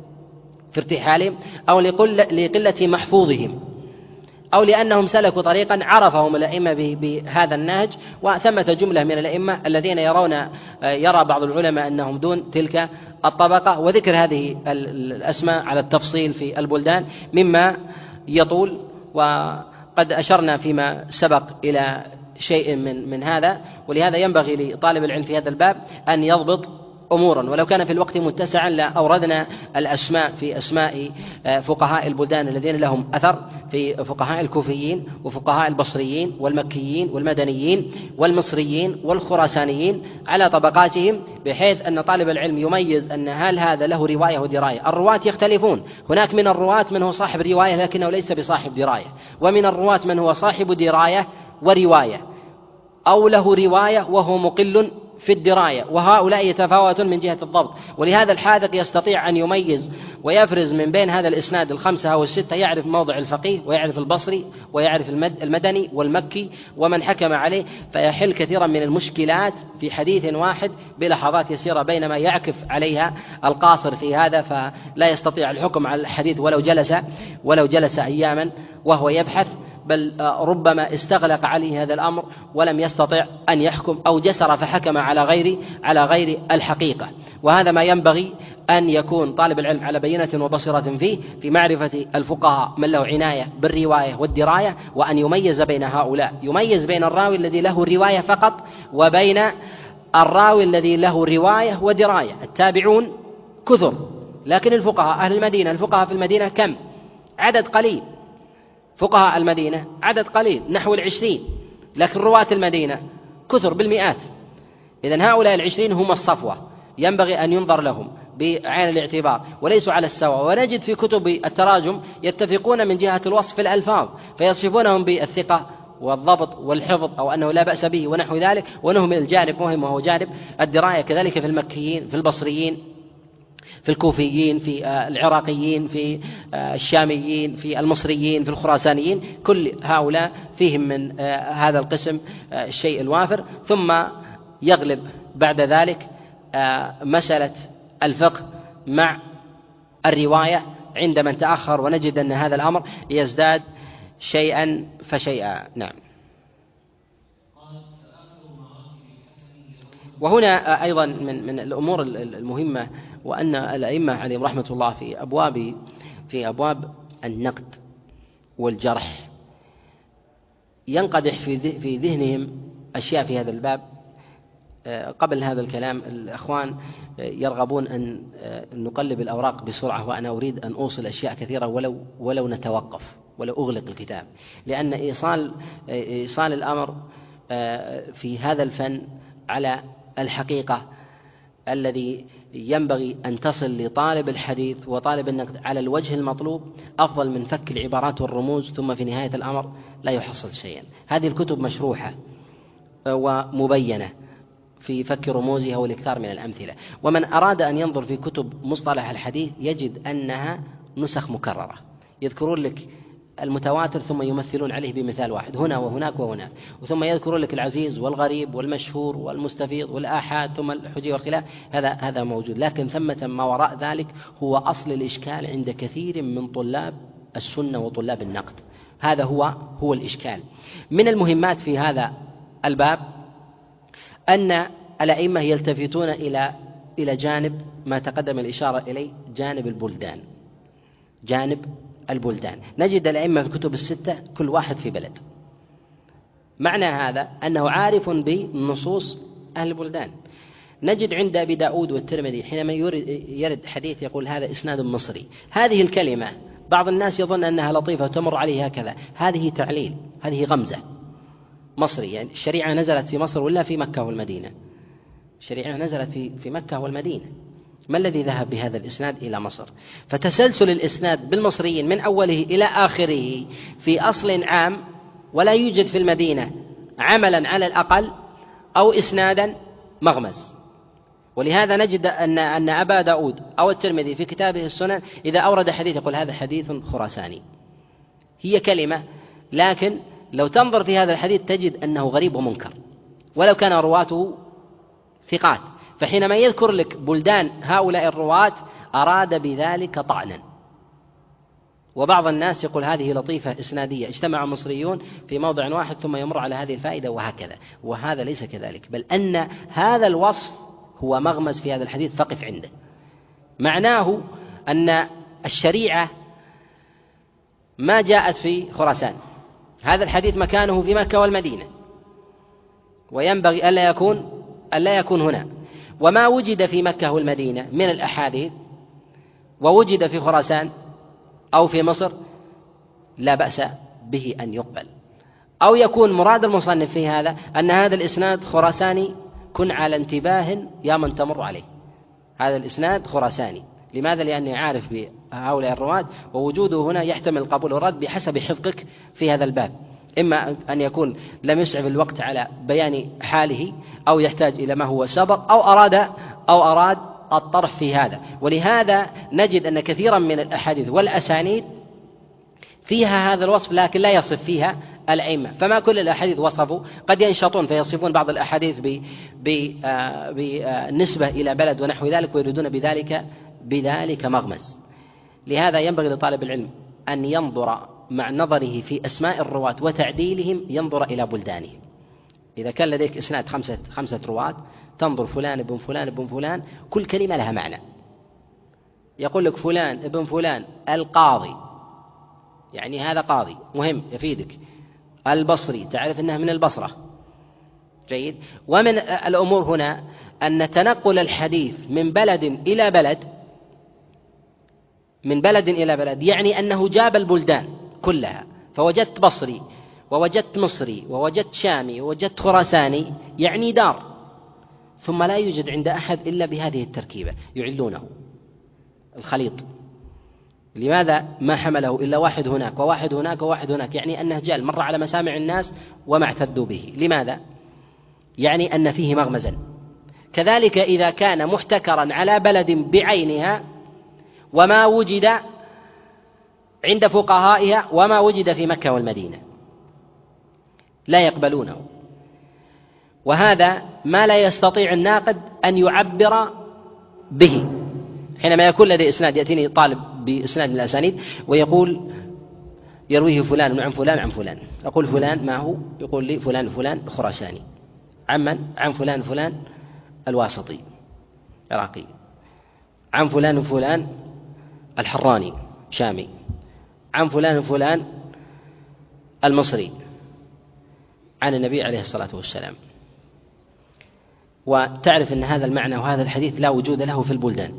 في ارتحالهم، أو لقلة محفوظهم، أو لأنهم سلكوا طريقا عرفهم الأئمة بهذا النهج. وثمة جملة من الأئمة الذين يرون يرى بعض العلماء أنهم دون تلك الطبقة. وذكر هذه الأسماء على التفصيل في البلدان مما يطول، وقد أشرنا فيما سبق إلى شيء من من هذا. ولهذا ينبغي لطالب العلم في هذا الباب أن يضبط أمورا، ولو كان في الوقت متسعا لأوردنا الأسماء في أسماء فقهاء البلدان الذين لهم أثر، في فقهاء الكوفيين وفقهاء البصريين والمكيين والمدنيين والمصريين والخراسانيين على طبقاتهم، بحيث أن طالب العلم يميز أن هل هذا له رواية ودراية. الرواة يختلفون، هناك من الرواة من هو صاحب رواية لكنه ليس بصاحب دراية، ومن الرواة من هو صاحب دراية ورواية، أو له رواية وهو مقل في الدراية، وهؤلاء يتفاوتون من جهة الضبط. ولهذا الحاذق يستطيع أن يميز ويفرز من بين هذا الإسناد الخمسة أو الستة، يعرف موضع الفقيه ويعرف البصري ويعرف المدني والمكي ومن حكم عليه، فيحل كثيرا من المشكلات في حديث واحد بلحظات يسيرة، بينما يعكف عليها القاصر في هذا فلا يستطيع الحكم على الحديث ولو جلس ولو جلس أياما وهو يبحث، بل ربما استغلق عليه هذا الأمر ولم يستطع أن يحكم، أو جسر فحكم على غير على غير الحقيقة. وهذا ما ينبغي أن يكون طالب العلم على بينة وبصيرة فيه، في معرفة الفقهاء من له عناية بالرواية والدراية، وأن يميز بين هؤلاء، يميز بين الراوي الذي له رواية فقط وبين الراوي الذي له رواية ودراية. التابعون كثر، لكن الفقهاء أهل المدينة، الفقهاء في المدينة كم؟ عدد قليل. فقهاء المدينة عدد قليل نحو العشرين، لكن رواة المدينة كثر بالمئات. إذن هؤلاء العشرين هم الصفوة، ينبغي أن ينظر لهم بعين الاعتبار وليسوا على السواء. ونجد في كتب التراجم يتفقون من جهة الوصف في الألفاظ، فيصفونهم بالثقة والضبط والحفظ أو أنه لا بأس به ونحو ذلك، ونهم من الجانب مهم وهو جانب الدراية. كذلك في المكيين، في البصريين، في الكوفيين، في العراقيين، في الشاميين، في المصريين، في الخراسانيين، كل هؤلاء فيهم من هذا القسم الشيء الوافر. ثم يغلب بعد ذلك مسألة الفقه مع الرواية عند من تأخر، ونجد أن هذا الأمر يزداد شيئا فشيئا. نعم. وهنا أيضا من من الأمور المهمة، وأن الأئمة عليهم رحمة الله في أبواب في أبواب النقد والجرح ينقدح في في ذهنهم أشياء في هذا الباب. قبل هذا الكلام الأخوان يرغبون أن نقلب الأوراق بسرعة، وأنا أريد أن أوصل أشياء كثيرة ولو ولو نتوقف ولو أغلق الكتاب، لأن إيصال إيصال الأمر في هذا الفن على الحقيقة الذي ينبغي أن تصل لطالب الحديث وطالب النقد على الوجه المطلوب أفضل من فك العبارات والرموز ثم في نهاية الأمر لا يحصل شيئا. هذه الكتب مشروحة ومبينة في فك رموزها والإكثار من الأمثلة، ومن أراد أن ينظر في كتب مصطلح الحديث يجد أنها نسخ مكررة، يذكرون لك المتواتر ثم يمثلون عليه بمثال واحد هنا وهناك وهناك، وثم يذكرون لك العزيز والغريب والمشهور والمستفيض والآحاد ثم الحجي والخلاف. هذا هذا موجود، لكن ثمة ما وراء ذلك هو أصل الإشكال عند كثير من طلاب السنة وطلاب النقد. هذا هو هو الإشكال. من المهمات في هذا الباب أن الأئمة يلتفتون إلى إلى جانب ما تقدم الإشارة إليه، جانب البلدان. جانب البلدان نجد الأئمة في الكتب الستة كل واحد في بلد. معنى هذا أنه عارف بنصوص أهل البلدان. نجد عند أبي داود والترمذي حينما يرد حديث يقول هذا إسناد مصري، هذه الكلمة بعض الناس يظن أنها لطيفة وتمر عليه هكذا، هذه تعليل، هذه غمزة. مصري يعني الشريعة نزلت في مصر ولا في مكة والمدينة؟ الشريعة نزلت في في مكة والمدينة. ما الذي ذهب بهذا الإسناد إلى مصر؟ فتسلسل الإسناد بالمصريين من أوله إلى آخره في أصل عام، ولا يوجد في المدينة عملا على الأقل أو إسنادا مغمز. ولهذا نجد أن أن أبا داود أو الترمذي في كتابه السنن إذا أورد حديث يقول هذا حديث خراساني. هي كلمة، لكن لو تنظر في هذا الحديث تجد أنه غريب ومنكر ولو كان رواته ثقات. فحينما يذكر لك بلدان هؤلاء الرواة أراد بذلك طعنا. وبعض الناس يقول هذه لطيفة إسنادية، اجتمع مصريون في موضع واحد ثم يمر على هذه الفائدة وهكذا، وهذا ليس كذلك، بل أن هذا الوصف هو مغمز في هذا الحديث فقف عنده. معناه أن الشريعة ما جاءت في خراسان، هذا الحديث مكانه في مكة والمدينة، وينبغي ألا يكون ألا يكون هنا. وما وجد في مكة والمدينة من الأحاديث ووجد في خراسان أو في مصر لا بأس به أن يقبل. أو يكون مراد المصنف في هذا أن هذا الإسناد خراساني، كن على انتباه يا من تمر عليه، هذا الإسناد خراساني. لماذا؟ لأني عارف بهؤلاء الرواة، ووجوده هنا يحتمل القبول والرد بحسب حفظك في هذا الباب، إما أن يكون لم يسعف الوقت على بيان حاله، أو يحتاج إلى ما هو سبق، أو أراد أو أراد الطرح في هذا. ولهذا نجد أن كثيرا من الأحاديث والأسانيد فيها هذا الوصف لكن لا يصف فيها الأئمة. فما كل الأحاديث وصفوا، قد ينشطون فيصفون بعض الأحاديث بالنسبة إلى بلد ونحو ذلك، ويريدون بذلك بذلك مغمز. لهذا ينبغي لطالب العلم أن ينظر مع نظره في أسماء الرواة وتعديلهم ينظر إلى بلدانهم. إذا كان لديك إسناد خمسة خمسة رواة تنظر فلان ابن فلان ابن فلان، كل كلمة لها معنى. يقول لك فلان ابن فلان القاضي، يعني هذا قاضي مهم يفيدك. البصري تعرف أنها من البصرة، جيد. ومن الأمور هنا أن تنقل الحديث من بلد إلى بلد من بلد إلى بلد يعني أنه جاب البلدان كلها، فوجدت بصري ووجدت مصري ووجدت شامي ووجدت خراساني، يعني دار، ثم لا يوجد عند أحد إلا بهذه التركيبة يعلونه الخليط. لماذا ما حمله إلا واحد هناك وواحد هناك وواحد هناك؟ يعني أنه جال مر على مسامع الناس وما اعتدوا به. لماذا؟ يعني أن فيه مغمزا. كذلك إذا كان محتكرا على بلد بعينها وما وجد عند فقهائها وما وجد في مكة والمدينة لا يقبلونه، وهذا ما لا يستطيع الناقد أن يعبر به. حينما يكون لدي إسناد، يأتيني طالب بإسناد من الأسانيد ويقول يرويه فلان عن فلان عن فلان، أقول فلان ما هو؟ يقول لي فلان فلان خراساني، عمن؟ عن فلان فلان الواسطي عراقي، عن فلان فلان الحراني شامي، عن فلان فلان المصري، عن النبي عليه الصلاة والسلام. وتعرف أن هذا المعنى وهذا الحديث لا وجود له في البلدان.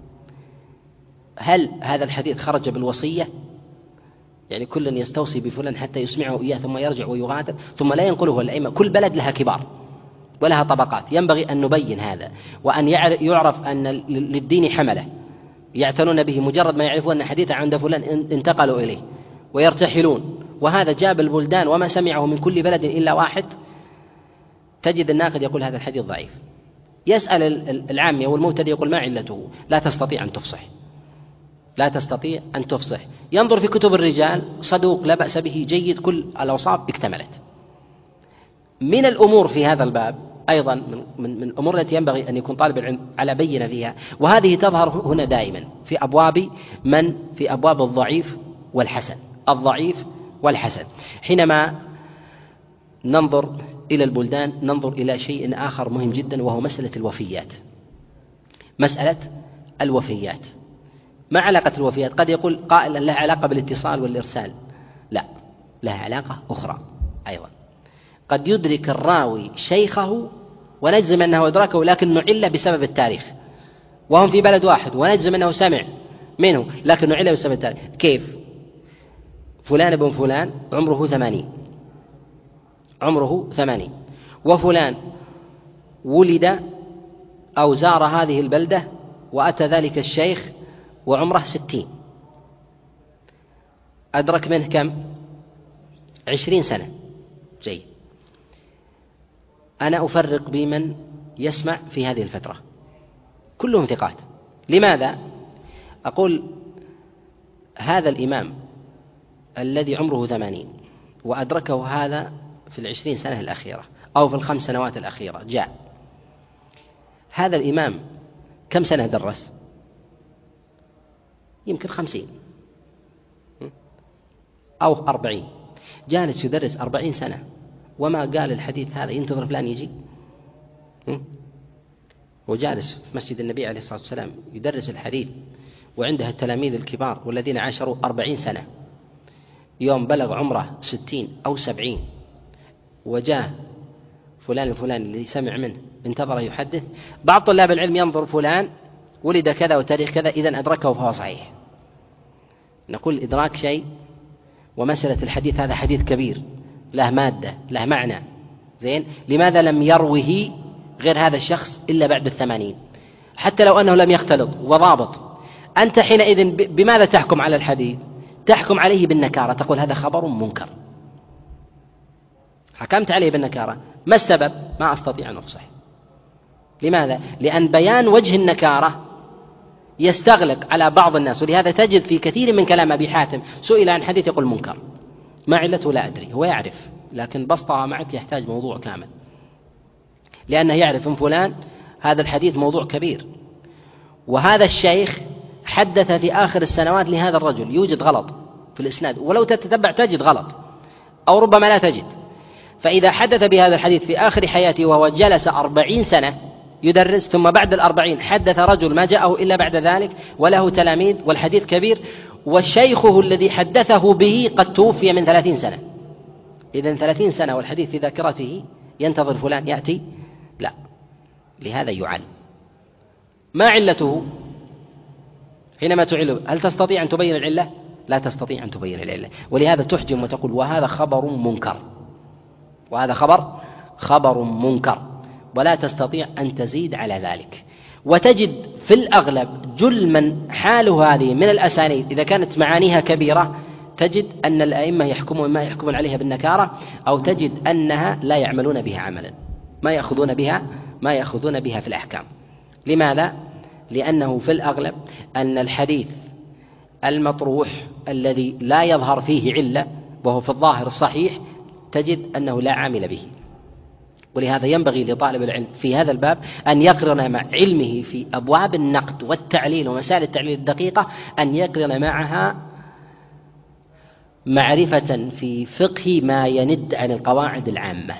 هل هذا الحديث خرج بالوصية؟ يعني كل يستوصي بفلان حتى يسمعه إياه ثم يرجع ويغادر، ثم لا ينقله الأئمة. كل بلد لها كبار ولها طبقات، ينبغي أن نبين هذا، وأن يعرف أن للدين حملة يعتنون به، مجرد ما يعرفون أن حديث عند فلان انتقلوا إليه ويرتحلون. وهذا جاب البلدان وما سمعه من كل بلد إلا واحد. تجد الناقد يقول هذا الحديث ضعيف، يسأل العامي والمبتدئ يقول ما علته؟ لا تستطيع أن تفصح، لا تستطيع أن تفصح. ينظر في كتب الرجال، صدوق لا بأس به، جيد، كل الأوصاف اكتملت. من الأمور في هذا الباب أيضا من, من, من الأمور التي ينبغي أن يكون طالب العلم على بينة فيها، وهذه تظهر هنا دائما في أبواب من في أبواب الضعيف والحسن، الضعيف والحسن. حينما ننظر إلى البلدان ننظر إلى شيء آخر مهم جدا، وهو مسألة الوفيات. مسألة الوفيات، ما علاقة الوفيات؟ قد يقول قائل لها علاقة بالاتصال والإرسال، لا، لها علاقة أخرى أيضا. قد يدرك الراوي شيخه ونجزم أنه أدركه، لكن نعل بسبب التاريخ، وهم في بلد واحد ونجزم أنه سمع منه، لكن نعل بسبب التاريخ. كيف؟ فلان بن فلان عمره ثمانين، عمره ثمانين، وفلان ولد أو زار هذه البلدة وأتى ذلك الشيخ وعمره ستين، أدرك منه كم؟ عشرين سنة. جيد، أنا أفرق بمن يسمع في هذه الفترة، كلهم ثقات. لماذا؟ أقول هذا الإمام الذي عمره ثمانين وأدركه هذا في العشرين سنة الأخيرة أو في الخمس سنوات الأخيرة جاء، هذا الإمام كم سنة درس؟ يمكن خمسين أو أربعين، جالس يدرس أربعين سنة وما قال الحديث هذا ينتظر فلان يجي. وجالس في مسجد النبي عليه الصلاة والسلام يدرس الحديث وعنده التلاميذ الكبار والذين عاشروا أربعين سنة، يوم بلغ عمره ستين أو سبعين وجاء فلان الفلان اللي سمع منه انتظر يحدث. بعض طلاب العلم ينظر فلان ولد كذا وتاريخ كذا إذن أدركه فهو صحيح. نقول إدراك شيء، ومسألة الحديث هذا حديث كبير له مادة له معنى. زين، لماذا لم يروه غير هذا الشخص إلا بعد الثمانين؟ حتى لو أنه لم يختلط وضابط، أنت حينئذ بماذا تحكم على الحديث؟ تحكم عليه بالنكارة، تقول هذا خبر منكر، حكمت عليه بالنكارة. ما السبب؟ ما أستطيع أن أفصح. لماذا؟ لأن بيان وجه النكارة يستغلق على بعض الناس، ولهذا تجد في كثير من كلام أبي حاتم سئل عن حديث يقول منكر، ما علته لا أدري. هو يعرف، لكن بسطها معك يحتاج موضوع كامل، لأنه يعرف من فلان هذا الحديث موضوع كبير، وهذا الشيخ حدث في آخر السنوات لهذا الرجل، يوجد غلط في الإسناد، ولو تتتبع تجد غلط أو ربما لا تجد. فإذا حدث بهذا الحديث في آخر حياته وهو جلس أربعين سنة يدرس، ثم بعد الأربعين حدث رجل ما جاءه إلا بعد ذلك وله تلاميذ والحديث كبير، وشيخه الذي حدثه به قد توفي من ثلاثين سنة، إذن ثلاثين سنة والحديث في ذاكرته، ينتظر فلان يأتي؟ لا، لهذا يعل. ما علته؟ حينما تعله هل تستطيع أن تبين العلة؟ لا تستطيع أن تبين العلة، ولهذا تحجم وتقول وهذا خبر منكر، وهذا خبر خبر منكر، ولا تستطيع أن تزيد على ذلك. وتجد في الأغلب جل من حاله هذه من الأسانيد إذا كانت معانيها كبيرة تجد أن الأئمة يحكمون ما يحكمون عليها بالنكارة، أو تجد أنها لا يعملون بها عملا، ما يأخذون بها ما يأخذون بها في الأحكام. لماذا؟ لأنه في الأغلب أن الحديث المطروح الذي لا يظهر فيه علة وهو في الظاهر الصحيح تجد أنه لا عامل به. ولهذا ينبغي لطالب العلم في هذا الباب أن يقرن مع علمه في أبواب النقد والتعليل ومسائل التعليل الدقيقة أن يقرن معها معرفة في فقه ما يند عن القواعد العامة.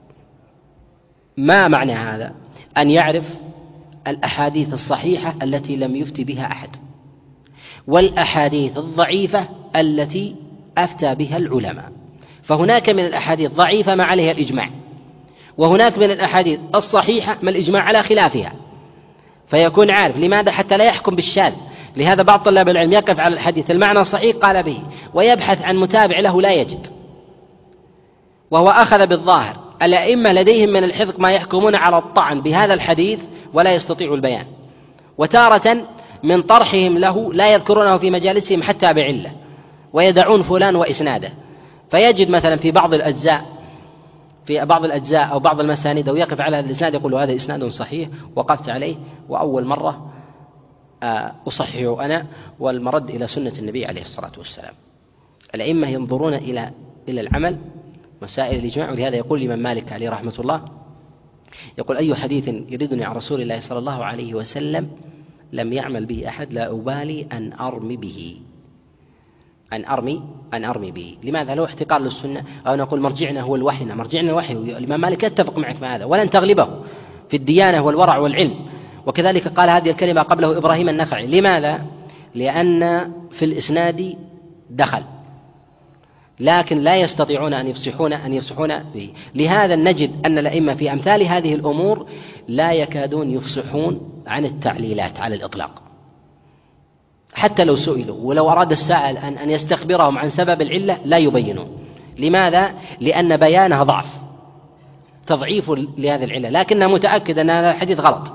ما معنى هذا؟ أن يعرف الأحاديث الصحيحة التي لم يفتي بها أحد، والأحاديث الضعيفة التي أفتى بها العلماء. فهناك من الأحاديث ضعيفة ما عليها الإجماع، وهناك من الأحاديث الصحيحة ما الإجماع على خلافها، فيكون عارف. لماذا؟ حتى لا يحكم بالشاذ. لهذا بعض طلاب العلم يقف على الحديث المعنى الصحيح قال به ويبحث عن متابع له لا يجد، وهو أخذ بالظاهر. الأئمة لديهم من الحفظ ما يحكمون على الطعن بهذا الحديث ولا يستطيعوا البيان، وتارة من طرحهم له لا يذكرونه في مجالسهم حتى بعلة، ويدعون فلان وإسناده. فيجد مثلا في بعض الأجزاء في بعض الأجزاء أو بعض المسانيد أو يقف على هذا الإسناد يقول هذا إسناد صحيح وقفت عليه وأول مرة أصححه أنا، والمرد إلى سنة النبي عليه الصلاة والسلام. الأئمة ينظرون إلى إلى العمل مسائل الإجماع. ولهذا يقول الإمام مالك عليه رحمة الله يقول أي حديث يردني عن رسول الله صلى الله عليه وسلم لم يعمل به أحد لا أبالي أن أرمي به أن أرمي أن أرمي به. لماذا؟ لو احتقار للسنة أو نقول مرجعنا هو الوحي، مرجعنا الوحي. الإمام مالك يتفق معك في هذا ولن تغلبه في الديانة والورع والعلم. وكذلك قال هذه الكلمة قبله إبراهيم النخعي. لماذا؟ لأن في الإسناد دخل، لكن لا يستطيعون أن يفصحون أن يفصحون به. لهذا نجد أن الأئمة في أمثال هذه الأمور لا يكادون يفصحون عن التعليلات على الإطلاق، حتى لو سئلوا، ولو أراد السائل أن أن يستخبرهم عن سبب العلة لا يبينون. لماذا؟ لأن بيانها ضعف، تضعيف لهذه العلة، لكنه متأكد أن هذا الحديث غلط،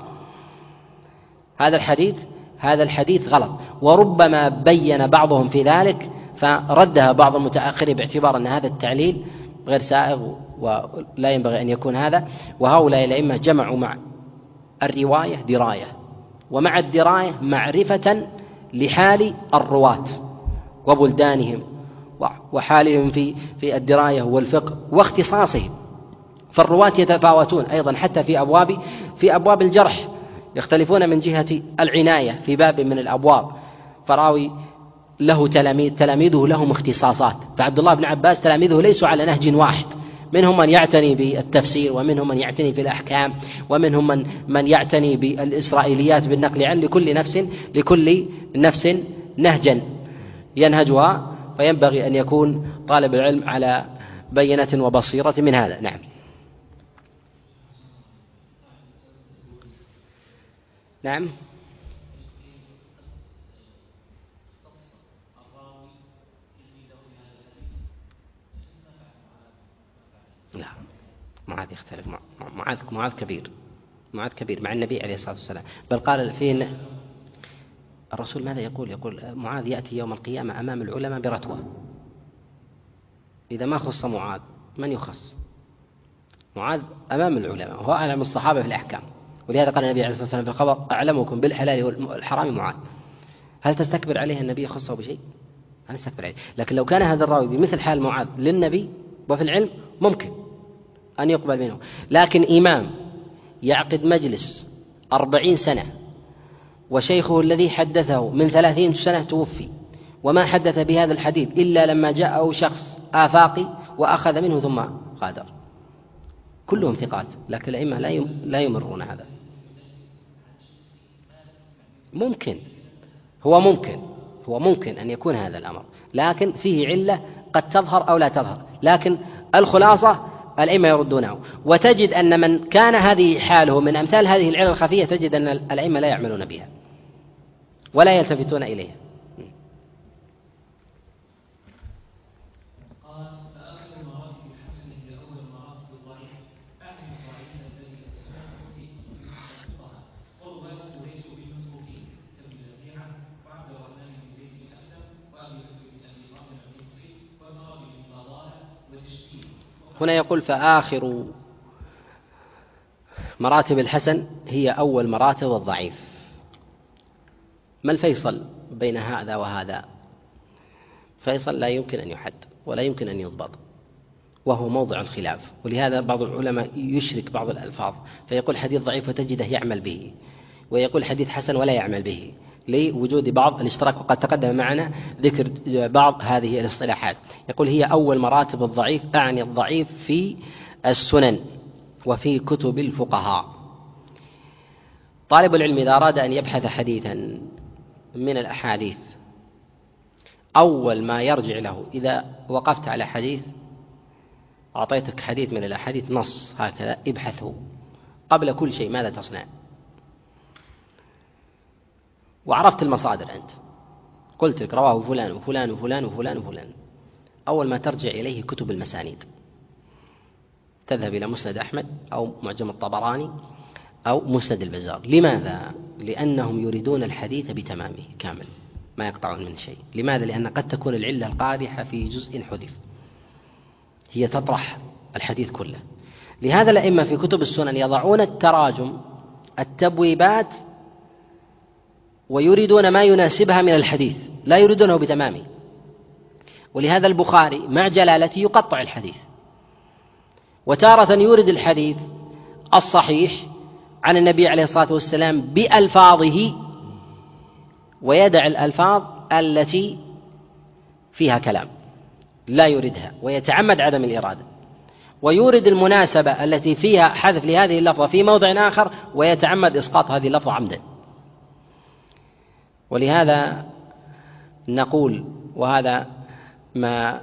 هذا الحديث هذا الحديث غلط. وربما بين بعضهم في ذلك فردها بعض المتأخرين باعتبار أن هذا التعليل غير سائغ ولا ينبغي أن يكون هذا. وهؤلاء الأئمة جمعوا مع الرواية دراية، ومع الدراية معرفة لحال الرواة وبلدانهم وحالهم في في الدراية والفقه واختصاصهم. فالرواة يتفاوتون أيضا حتى في أبواب في أبواب الجرح، يختلفون من جهة العناية في باب من الأبواب. فراوي له تلاميذ تلاميذه لهم اختصاصات. فعبد الله بن عباس تلاميذه ليسوا على نهج واحد، منهم من يعتني بالتفسير، ومنهم من يعتني بالأحكام، ومنهم من من يعتني بالإسرائيليات بالنقل عن لكل نفس لكل نفس نهجا ينهجها. فينبغي أن يكون طالب العلم على بينة وبصيرة من هذا. نعم. نعم. لا، معاذ يختلف. معاذ معاذ كبير معاذ كبير مع النبي عليه الصلاة والسلام، بل قال فيه الرسول ماذا يقول؟ يقول معاذ يأتي يوم القيامة أمام العلماء برتوة. إذا ما خص معاذ من يخص؟ معاذ أمام العلماء وهو أعلم الصحابة في الأحكام. ولهذا قال النبي عليه الصلاة والسلام في الخبر أعلمكم بالحلال والحرام معاذ. هل تستكبر عليه النبي يخصه بشيء؟ هل تستكبر عليه؟ لكن لو كان هذا الراوي بمثل حال معاذ للنبي وفي العلم ممكن أن يقبل منه. لكن إمام يعقد مجلس أربعين سنة وشيخه الذي حدثه من ثلاثين سنة توفي، وما حدث بهذا الحديث إلا لما جاءه شخص آفاقي وأخذ منه ثم غادر، كلهم ثقات، لكن الأئمة لا يمرون هذا. ممكن هو ممكن هو ممكن أن يكون هذا الأمر، لكن فيه علة قد تظهر أو لا تظهر. لكن الخلاصة الأئمة يردونه. وتجد أن من كان هذه حاله من أمثال هذه العلل الخفية تجد أن الأئمة لا يعملون بها ولا يلتفتون إليها. قال فآخر مراتب الحسن هي أول مراتب الضعيف، أعني الضعيف الذي السماع فيه من الفقهاء ورواته ليسوا بالمتروكين كابن لهيعة وعبد الرحمن بن زيد بن أسلم وأبي بكر بن أبي مريم الحمصي وضرب بن فضالة والتشبيه. هنا يقول فآخر مراتب الحسن هي أول مراتب الضعيف. ما الفيصل بين هذا وهذا؟ فيصل لا يمكن أن يحد ولا يمكن أن يضبط، وهو موضع الخلاف. ولهذا بعض العلماء يشرك بعض الألفاظ فيقول حديث ضعيف وتجده يعمل به، ويقول حديث حسن ولا يعمل به لوجود بعض الاشتراك. وقد تقدم معنا ذكر بعض هذه الاصطلاحات. يقول هي أول مراتب الضعيف، أعني الضعيف في السنن وفي كتب الفقهاء. طالب العلم إذا أراد أن يبحث حديثا من الأحاديث أول ما يرجع له، إذا وقفت على حديث أعطيتك حديث من الأحاديث نص هكذا ابحثه قبل كل شيء ماذا تصنع؟ وعرفت المصادر أنت، قلت لك رواه فلان وفلان وفلان وفلان وفلان، أول ما ترجع إليه كتب المسانيد، تذهب إلى مسند أحمد أو معجم الطبراني أو مسند البزار. لماذا؟ لأنهم يريدون الحديث بتمامه كامل ما يقطعون من شيء. لماذا؟ لأن قد تكون العلة القادحة في جزء حذف، هي تطرح الحديث كله. لهذا الأئمة في كتب السنن يضعون التراجم التبويبات ويريدون ما يناسبها من الحديث، لا يريدونه بتمامه. ولهذا البخاري مع جلالته يقطع الحديث، وتارة يورد الحديث الصحيح عن النبي عليه الصلاة والسلام بألفاظه ويدع الألفاظ التي فيها كلام لا يردها ويتعمد عدم الإرادة، ويورد المناسبة التي فيها حذف لهذه اللفظة في موضع آخر ويتعمد إسقاط هذه اللفظة عمدا. ولهذا نقول، وهذا ما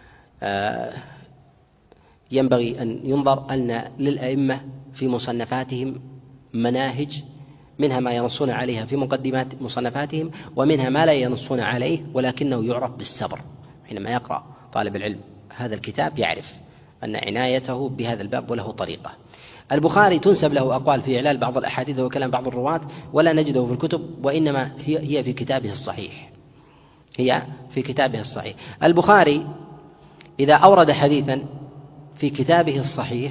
ينبغي أن ينظر، أن للأئمة في مصنفاتهم مناهج، منها ما ينصون عليها في مقدمات مصنفاتهم ومنها ما لا ينصون عليه ولكنه يعرف بالصبر. حينما يقرأ طالب العلم هذا الكتاب يعرف أن عنايته بهذا الباب وله طريقة. البخاري تنسب له أقوال في إعلال بعض الأحاديث وكلام بعض الرواة ولا نجده في الكتب، وإنما هي هي في كتابه الصحيح، هي في كتابه الصحيح. البخاري إذا أورد حديثا في كتابه الصحيح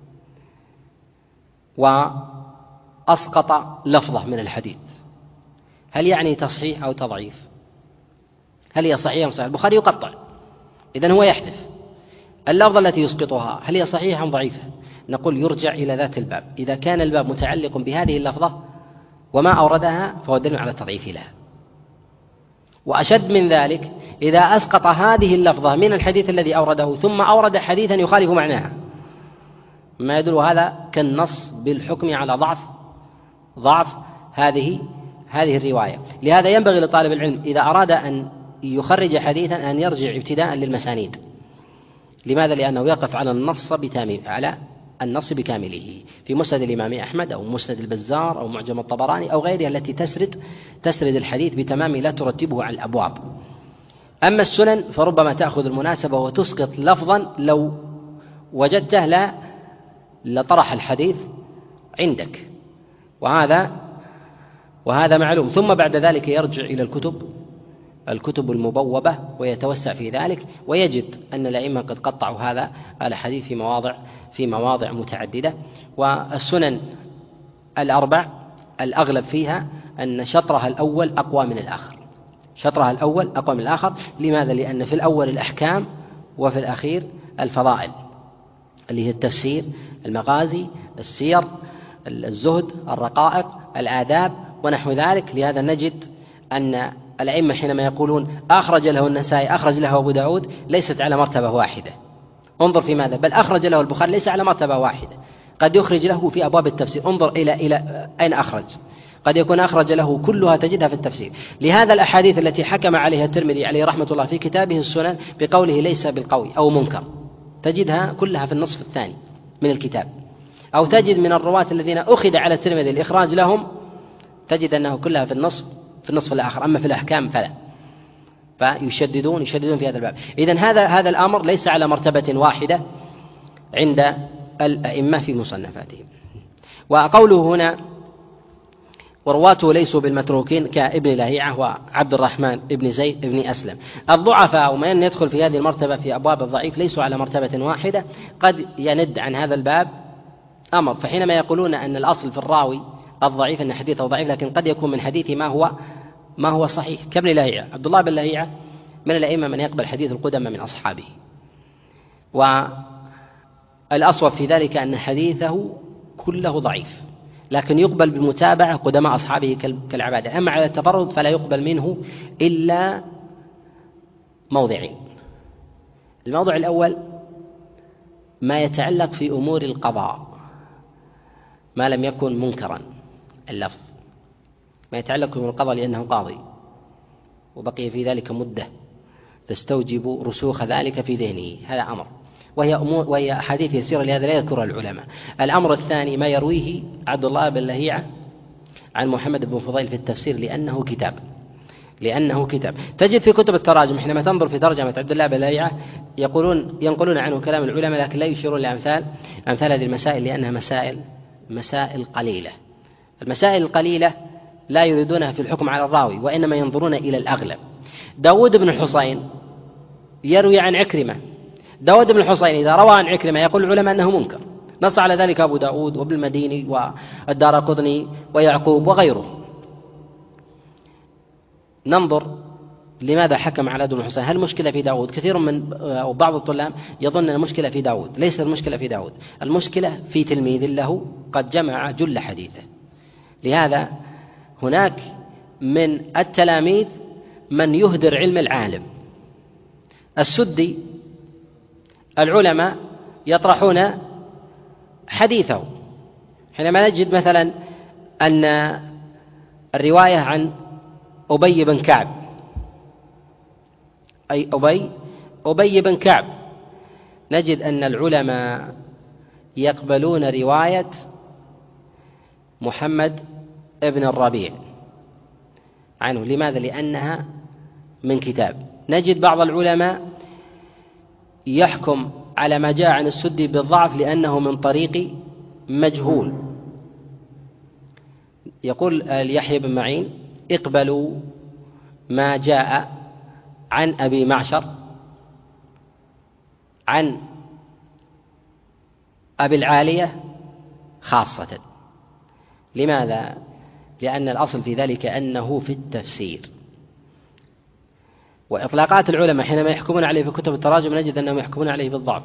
وأسقط لفظة من الحديث، هل يعني تصحيح أو تضعيف؟ هل هي صحيحة أو صحيحة؟ البخاري يقطع، إذن هو يحذف اللفظة التي يسقطها، هل هي صحيحة أم ضعيفة؟ نقول يرجع إلى ذات الباب، إذا كان الباب متعلق بهذه اللفظة وما أوردها فهو دليل على التضعيف لها. وأشد من ذلك إذا أسقط هذه اللفظة من الحديث الذي أورده ثم أورد حديثا يخالف معناها، ما يدل هذا كالنص بالحكم على ضعف ضعف هذه هذه الرواية. لهذا ينبغي لطالب العلم إذا أراد أن يخرج حديثا أن يرجع ابتداء للمسانيد. لماذا؟ لأنه يقف على النص بتامل على النص بكامله في مسند الإمام أحمد أو مسند البزار أو معجم الطبراني أو غيرها التي تسرد تسرد الحديث بتمام لا ترتبه على الأبواب. أما السنن فربما تأخذ المناسبة وتسقط لفظا لو وجدته لا لطرح الحديث عندك، وهذا وهذا معلوم. ثم بعد ذلك يرجع إلى الكتب الكتب المبوبة ويتوسع في ذلك، ويجد أن الأئمة قد قطعوا هذا الحديث في مواضع في مواضع متعددة. والسنن الأربع الأغلب فيها أن شطرها الأول أقوى من الآخر، شطرها الأول أقوى من الآخر. لماذا؟ لأن في الأول الأحكام وفي الأخير الفضائل، اللي هي التفسير، المغازي، السير، الزهد، الرقائق، الآداب ونحو ذلك. لهذا نجد أن الأئمة حينما يقولون أخرج له النسائي أخرج له أبو داود ليست على مرتبة واحدة، انظر في ماذا، بل أخرج له البخاري ليس على مرتبة واحدة، قد يخرج له في أبواب التفسير، انظر إلى إلى أين أخرج، قد يكون أخرج له كلها تجدها في التفسير. لهذا الأحاديث التي حكم عليها الترمذي عليه رحمة الله في كتابه السنن بقوله ليس بالقوي أو منكر تجدها كلها في النصف الثاني من الكتاب، أو تجد من الرواة الذين أخذ على الترمذي الإخراج لهم تجد أنه كلها في النصف في النصف الآخر. أما في الأحكام فلا، فيشددون يشددون في هذا الباب. إذن هذا هذا الأمر ليس على مرتبة واحدة عند الأئمة في مصنفاتهم. وقوله هنا ورواته ليسوا بالمتروكين كابن لهيعة وعبد الرحمن ابن زيد ابن أسلم. الضعفاء ومن يدخل في هذه المرتبة في أبواب الضعيف ليسوا على مرتبة واحدة، قد يند عن هذا الباب أمر. فحينما يقولون أن الأصل في الراوي الضعيف أن حديثه ضعيف، لكن قد يكون من حديث ما هو ما هو صحيح كابن لهيعة. عبد الله بن لهيعة من الأئمة من يقبل حديث القدماء من أصحابه، والأصوب في ذلك أن حديثه كله ضعيف، لكن يقبل بمتابعة قدماء أصحابه كالعبادة. أما على التفرد فلا يقبل منه إلا موضعين. الموضع الأول ما يتعلق في أمور القضاء ما لم يكن منكرا اللفظ، ما يتعلق بأمور القضاء لأنه قاضي وبقي في ذلك مدة تستوجب رسوخ ذلك في ذهنه، هذا أمر، وهي أمور وهي أحاديث يسيرة لهذا لا يذكرها العلماء. الأمر الثاني ما يرويه عبد الله بن لهيعة عن محمد بن فضيل في التفسير لأنه كتاب لأنه كتاب تجد في كتب التراجم حينما تنظر في ترجمة عبد الله بن لهيعة يقولون ينقلون عنه كلام العلماء، لكن لا يشيرون لأمثال أمثال هذه المسائل لأنها مسائل مسائل قليلة. المسائل القليلة لا يريدونها في الحكم على الراوي، وإنما ينظرون إلى الأغلب. داود بن الحصين يروي عن عكرمة، داود بن الحصين إذا روى عن عكرمة يقول العلماء أنه منكر، نص على ذلك أبو داود وابن المديني والدارقطني ويعقوب وغيره. ننظر لماذا حكم على داود بن الحصين. هل المشكلة في داود؟ كثير من أو بعض الطلاب يظن أن المشكلة في داود، ليست المشكلة في داود، المشكلة في تلميذ له قد جمع جل حديثه. لهذا هناك من التلاميذ من يهدر علم العالم. السدي العلماء يطرحون حديثه حينما نجد مثلا أن الرواية عن أبي بن كعب أي أبي أبي بن كعب نجد أن العلماء يقبلون رواية محمد ابن الربيع عنه. لماذا؟ لأنها من كتاب. نجد بعض العلماء يحكم على ما جاء عن السدي بالضعف لأنه من طريق مجهول. يقول يحيى بن معين اقبلوا ما جاء عن أبي معشر عن أبي العالية خاصة. لماذا؟ لأن الأصل في ذلك أنه في التفسير. وإطلاقات العلماء حينما يحكمون عليه في كتب التراجم نجد أنهم يحكمون عليه بالضعف.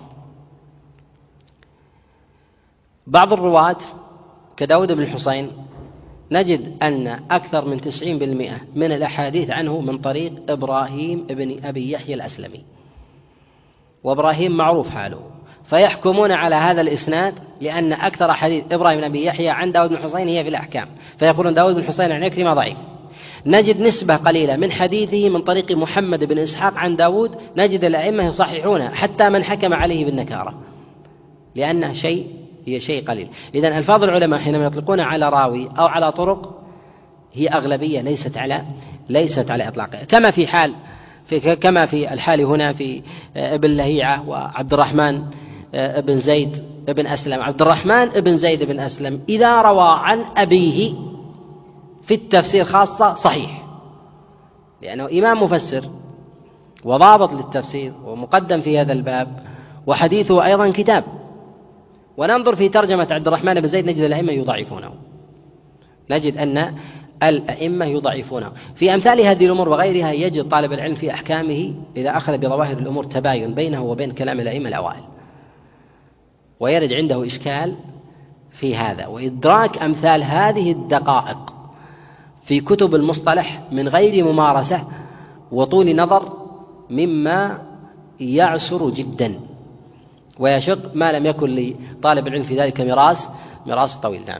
بعض الرواة كداود بن الحصين نجد أن أكثر من تسعين بالمئة من الأحاديث عنه من طريق إبراهيم بن أبي يحيى الأسلمي، وإبراهيم معروف حاله، فيحكمون على هذا الإسناد لأن أكثر حديث إبراهيم بن أبي يحيى عن داود بن الحصين هي في الأحكام، فيقولون داود بن الحصين عن عكرمة ضعيف. نجد نسبة قليلة من حديثه من طريق محمد بن إسحاق عن داود، نجد الأئمة يصححونه حتى من حكم عليه بالنكارة لأنه شيء هي شيء قليل. إذن ألفاظ العلماء حينما يطلقون على راوي أو على طرق هي أغلبية ليست على ليست على إطلاقها، كما في حال في كما في الحال هنا في ابن لهيعة وعبد الرحمن ابن زيد ابن أسلم. عبد الرحمن ابن زيد ابن أسلم إذا روى عن أبيه في التفسير خاصة صحيح، لأنه إمام مفسر وضابط للتفسير ومقدم في هذا الباب، وحديثه أيضا كتاب. وننظر في ترجمة عبد الرحمن بن زيد نجد الأئمة يضعفونه، نجد أن الأئمة يضعفونه. في أمثال هذه الأمور وغيرها يجد طالب العلم في أحكامه إذا أخذ بظواهر الأمور تباين بينه وبين كلام الأئمة الأوائل، ويرد عنده إشكال في هذا. وإدراك أمثال هذه الدقائق في كتب المصطلح من غير ممارسة وطول نظر مما يعسر جدا ويشق ما لم يكن لطالب العلم في ذلك ميراث ميراث طويل. نعم.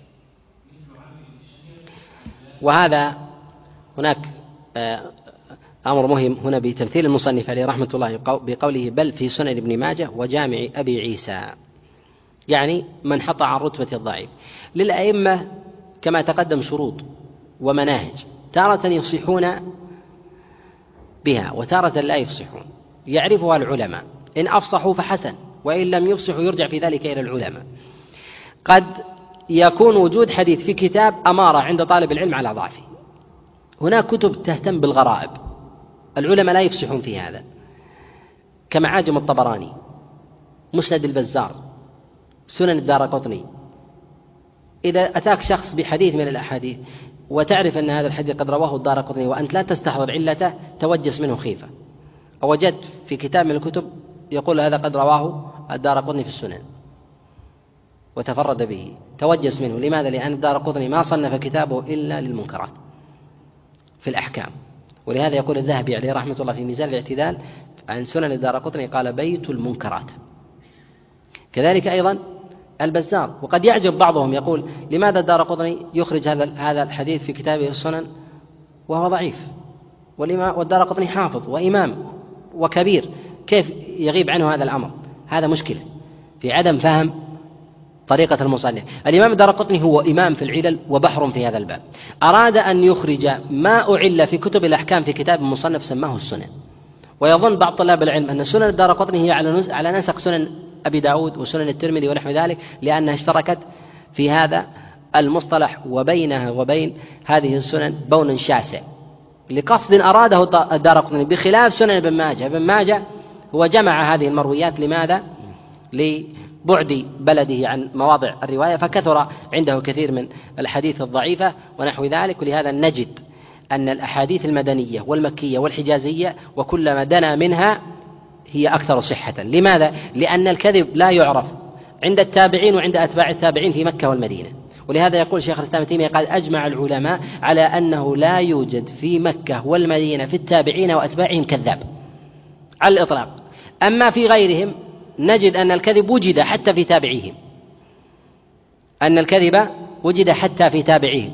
وهذا هناك أمر مهم هنا بتمثيل المصنف عليه رحمة الله بقوله بل في سنن ابن ماجه وجامع أبي عيسى، يعني من حط عن رتبة الضعيف. للأئمة كما تقدم شروط ومناهج، تارة يفصحون بها وتارة لا يفصحون، يعرفها العلماء، إن أفصحوا فحسن، وإن لم يفصحوا يرجع في ذلك إلى العلماء. قد يكون وجود حديث في كتاب أمارة عند طالب العلم على ضعفه. هناك كتب تهتم بالغرائب، العلماء لا يفصحون في هذا، كمعاجم الطبراني، مسند البزار، سنن الدارقطني. إذا أتاك شخص بحديث من الأحاديث وتعرف أن هذا الحديث قد رواه الدارقطني وأنت لا تستحضر علته، توجس منه خيفة. وجدت في كتاب من الكتب يقول هذا قد رواه الدارقطني في السنن وتفرد به، توجس منه. لماذا؟ لأن الدارقطني ما صنف كتابه إلا للمنكرات في الأحكام. ولهذا يقول الذهبي عليه رحمة الله في ميزان الاعتدال عن سنن الدارقطني قال بيت المنكرات. كذلك أيضا البزار. وقد يعجب بعضهم يقول لماذا الدارقطني يخرج هذا هذا الحديث في كتابه السنن وهو ضعيف، والدارقطني حافظ وإمام وكبير، كيف يغيب عنه هذا الأمر؟ هذا مشكلة في عدم فهم طريقة المصنف. الإمام الدارقطني هو إمام في العلل وبحر في هذا الباب، أراد أن يخرج ما أعل في كتب الأحكام في كتاب مصنف سماه السنن. ويظن بعض طلاب العلم أن سنن الدارقطني هي على نسق سنن أبي داود وسنن الترمذي ونحو ذلك، لأنها اشتركت في هذا المصطلح، وبينها وبين هذه السنن بون شاسع لقصد أراده الدارقطني، بخلاف سنن ابن ماجه. ابن ماجه هو جمع هذه المرويات، لماذا؟ لبعد بلده عن مواضع الرواية، فكثر عنده كثير من الحديث الضعيفة ونحو ذلك. ولهذا نجد أن الأحاديث المدنية والمكية والحجازية وكلما دنا منها هي أكثر صحة. لماذا؟ لأن الكذب لا يعرف عند التابعين وعند أتباع التابعين في مكة والمدينة. ولهذا يقول شيخ الإسلام ابن تيمية قال أجمع العلماء على أنه لا يوجد في مكة والمدينة في التابعين وأتباعهم كذاب على الإطلاق. أما في غيرهم نجد أن الكذب وجد حتى في تابعيهم، أن الكذب وجد حتى في تابعيهم.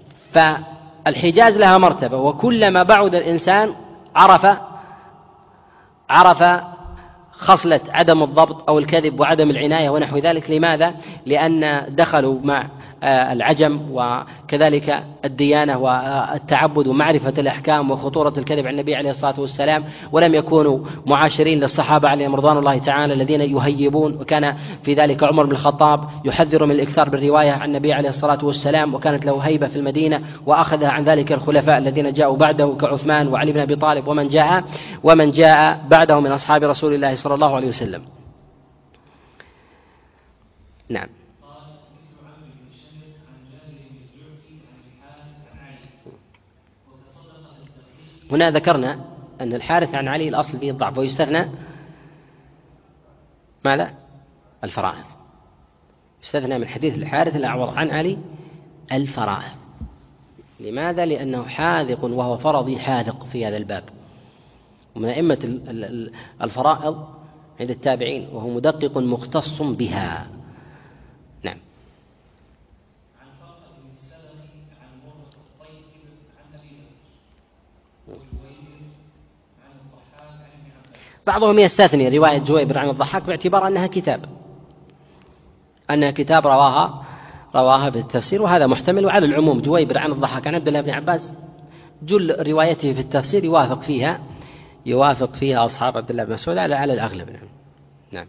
فالحجاز لها مرتبة، وكلما بعد الإنسان عرف عرف خصلة عدم الضبط أو الكذب وعدم العناية ونحو ذلك. لماذا؟ لأن دخلوا مع العجم وكذلك الديانة والتعبد ومعرفة الأحكام وخطورة الكذب عن النبي عليه الصلاة والسلام، ولم يكونوا معاشرين للصحابة عليهم رضوان الله تعالى الذين يهيبون. وكان في ذلك عمر بن الخطاب يحذر من الإكثار بالرواية عن النبي عليه الصلاة والسلام، وكانت له هيبة في المدينة، وأخذها عن ذلك الخلفاء الذين جاءوا بعده كعثمان وعلي بن أبي طالب ومن جاء ومن جاء بعده من أصحاب رسول الله صلى الله عليه وسلم. نعم. هنا ذكرنا أن الحارث عن علي الأصل فيه الضعف، ويستثنى ماذا؟ الفرائض. يستثنى من حديث الحارث الأعور عن علي الفرائض. لماذا؟ لأنه حاذق وهو فرضي حاذق في هذا الباب، ومن أئمة الفرائض عند التابعين، وهو مدقق مختص بها. نعم. بعضهم يستثني رواية جويبر عن الضحاك باعتبار أنها كتاب أنها كتاب رواها رواها في التفسير، وهذا محتمل. وعلى العموم جويبر عن الضحاك عن عبد الله بن عباس جل روايته في التفسير يوافق فيها يوافق فيها أصحاب عبد الله بن مسعود على على الأغلب. نعم. نعم.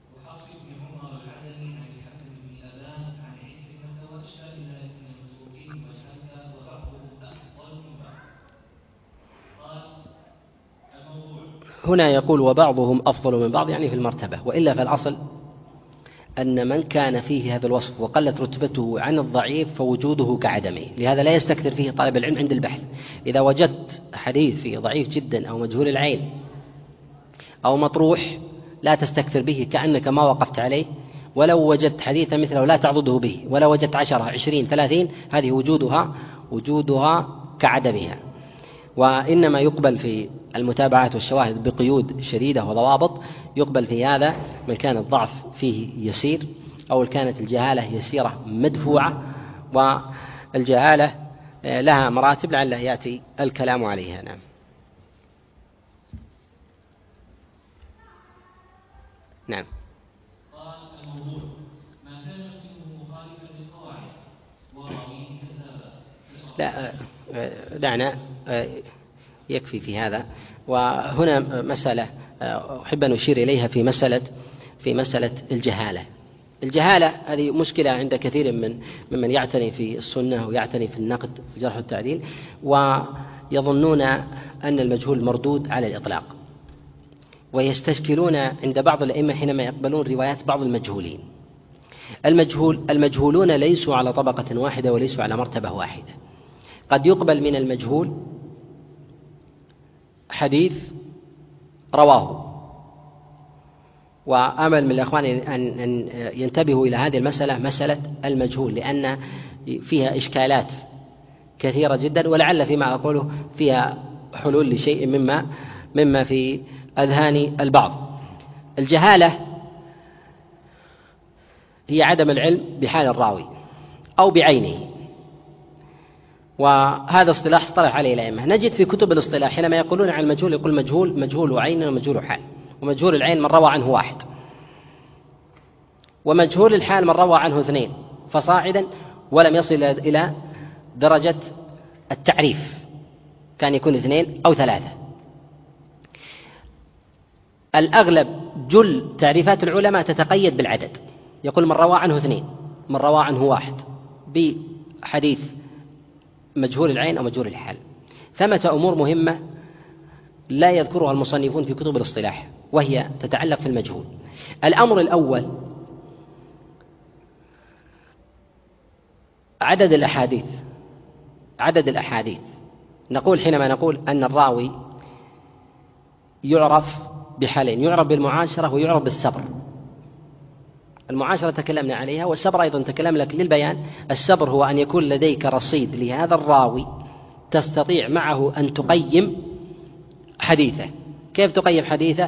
هنا يقول وبعضهم أفضل من بعض، يعني في المرتبة، وإلا فالأصل أن من كان فيه هذا الوصف وقلت رتبته عن الضعيف فوجوده كعدمه. لهذا لا يستكثر فيه طالب العلم عند البحث. إذا وجدت حديث فيه ضعيف جدا أو مجهول العين أو مطروح لا تستكثر به كأنك ما وقفت عليه. ولو وجدت حديثا مثله لا تعضده به، ولو وجدت عشرة عشرين ثلاثين، هذه وجودها وجودها كعدمها. وإنما يقبل في المتابعات والشواهد بقيود شديدة وضوابط. يقبل في هذا من كان الضعف فيه يسير، أو كانت الجهالة يسيرة مدفوعة، والجهالة لها مراتب لعله يأتي الكلام عليها. نعم. نعم. قال الموضوع ما كان متنه مخالفا للقواعد وراويه كذابا. لا دعنا يكفي في هذا. وهنا مسألة أحب أن أشير إليها في مسألة في مسألة الجهالة. الجهالة هذه مشكلة عند كثير من ممن يعتني في السنة ويعتني في النقد في الجرح والتعديل، ويظنون أن المجهول مردود على الإطلاق، ويستشكلون عند بعض الأئمة حينما يقبلون روايات بعض المجهولين. المجهول المجهولون ليسوا على طبقة واحدة وليسوا على مرتبة واحدة. قد يقبل من المجهول حديث رواه، وأمل من الأخوان أن ينتبهوا إلى هذه المسألة، مسألة المجهول، لأن فيها إشكالات كثيرة جدا، ولعل فيما أقوله فيها حلول لشيء مما مما في أذهان البعض. الجهالة هي عدم العلم بحال الراوي أو بعينه، وهذا اصطلاح اصطلح عليه الأئمة. نجد في كتب الاصطلاح حينما يقولون عن المجهول يقول مجهول مجهول عين ومجهول حال، ومجهول العين من روى عنه واحد، ومجهول الحال من روى عنه اثنين فصاعدا ولم يصل إلى درجة التعريف، كان يكون اثنين أو ثلاثة. الأغلب جل تعريفات العلماء تتقيد بالعدد، يقول من روى عنه اثنين، من روى عنه واحد، بحديث مجهول العين أو مجهول الحال. ثمة أمور مهمة لا يذكرها المصنفون في كتب الاصطلاح وهي تتعلق في المجهول. الأمر الأول عدد الأحاديث. عدد الأحاديث نقول حينما نقول أن الراوي يعرف بحالين، يعرف بالمعاشرة ويعرف بالصبر. المعاشرة تكلمنا عليها، والصبر أيضا تكلم لك للبيان. الصبر هو أن يكون لديك رصيد لهذا الراوي تستطيع معه أن تقيم حديثه. كيف تقيم حديثه؟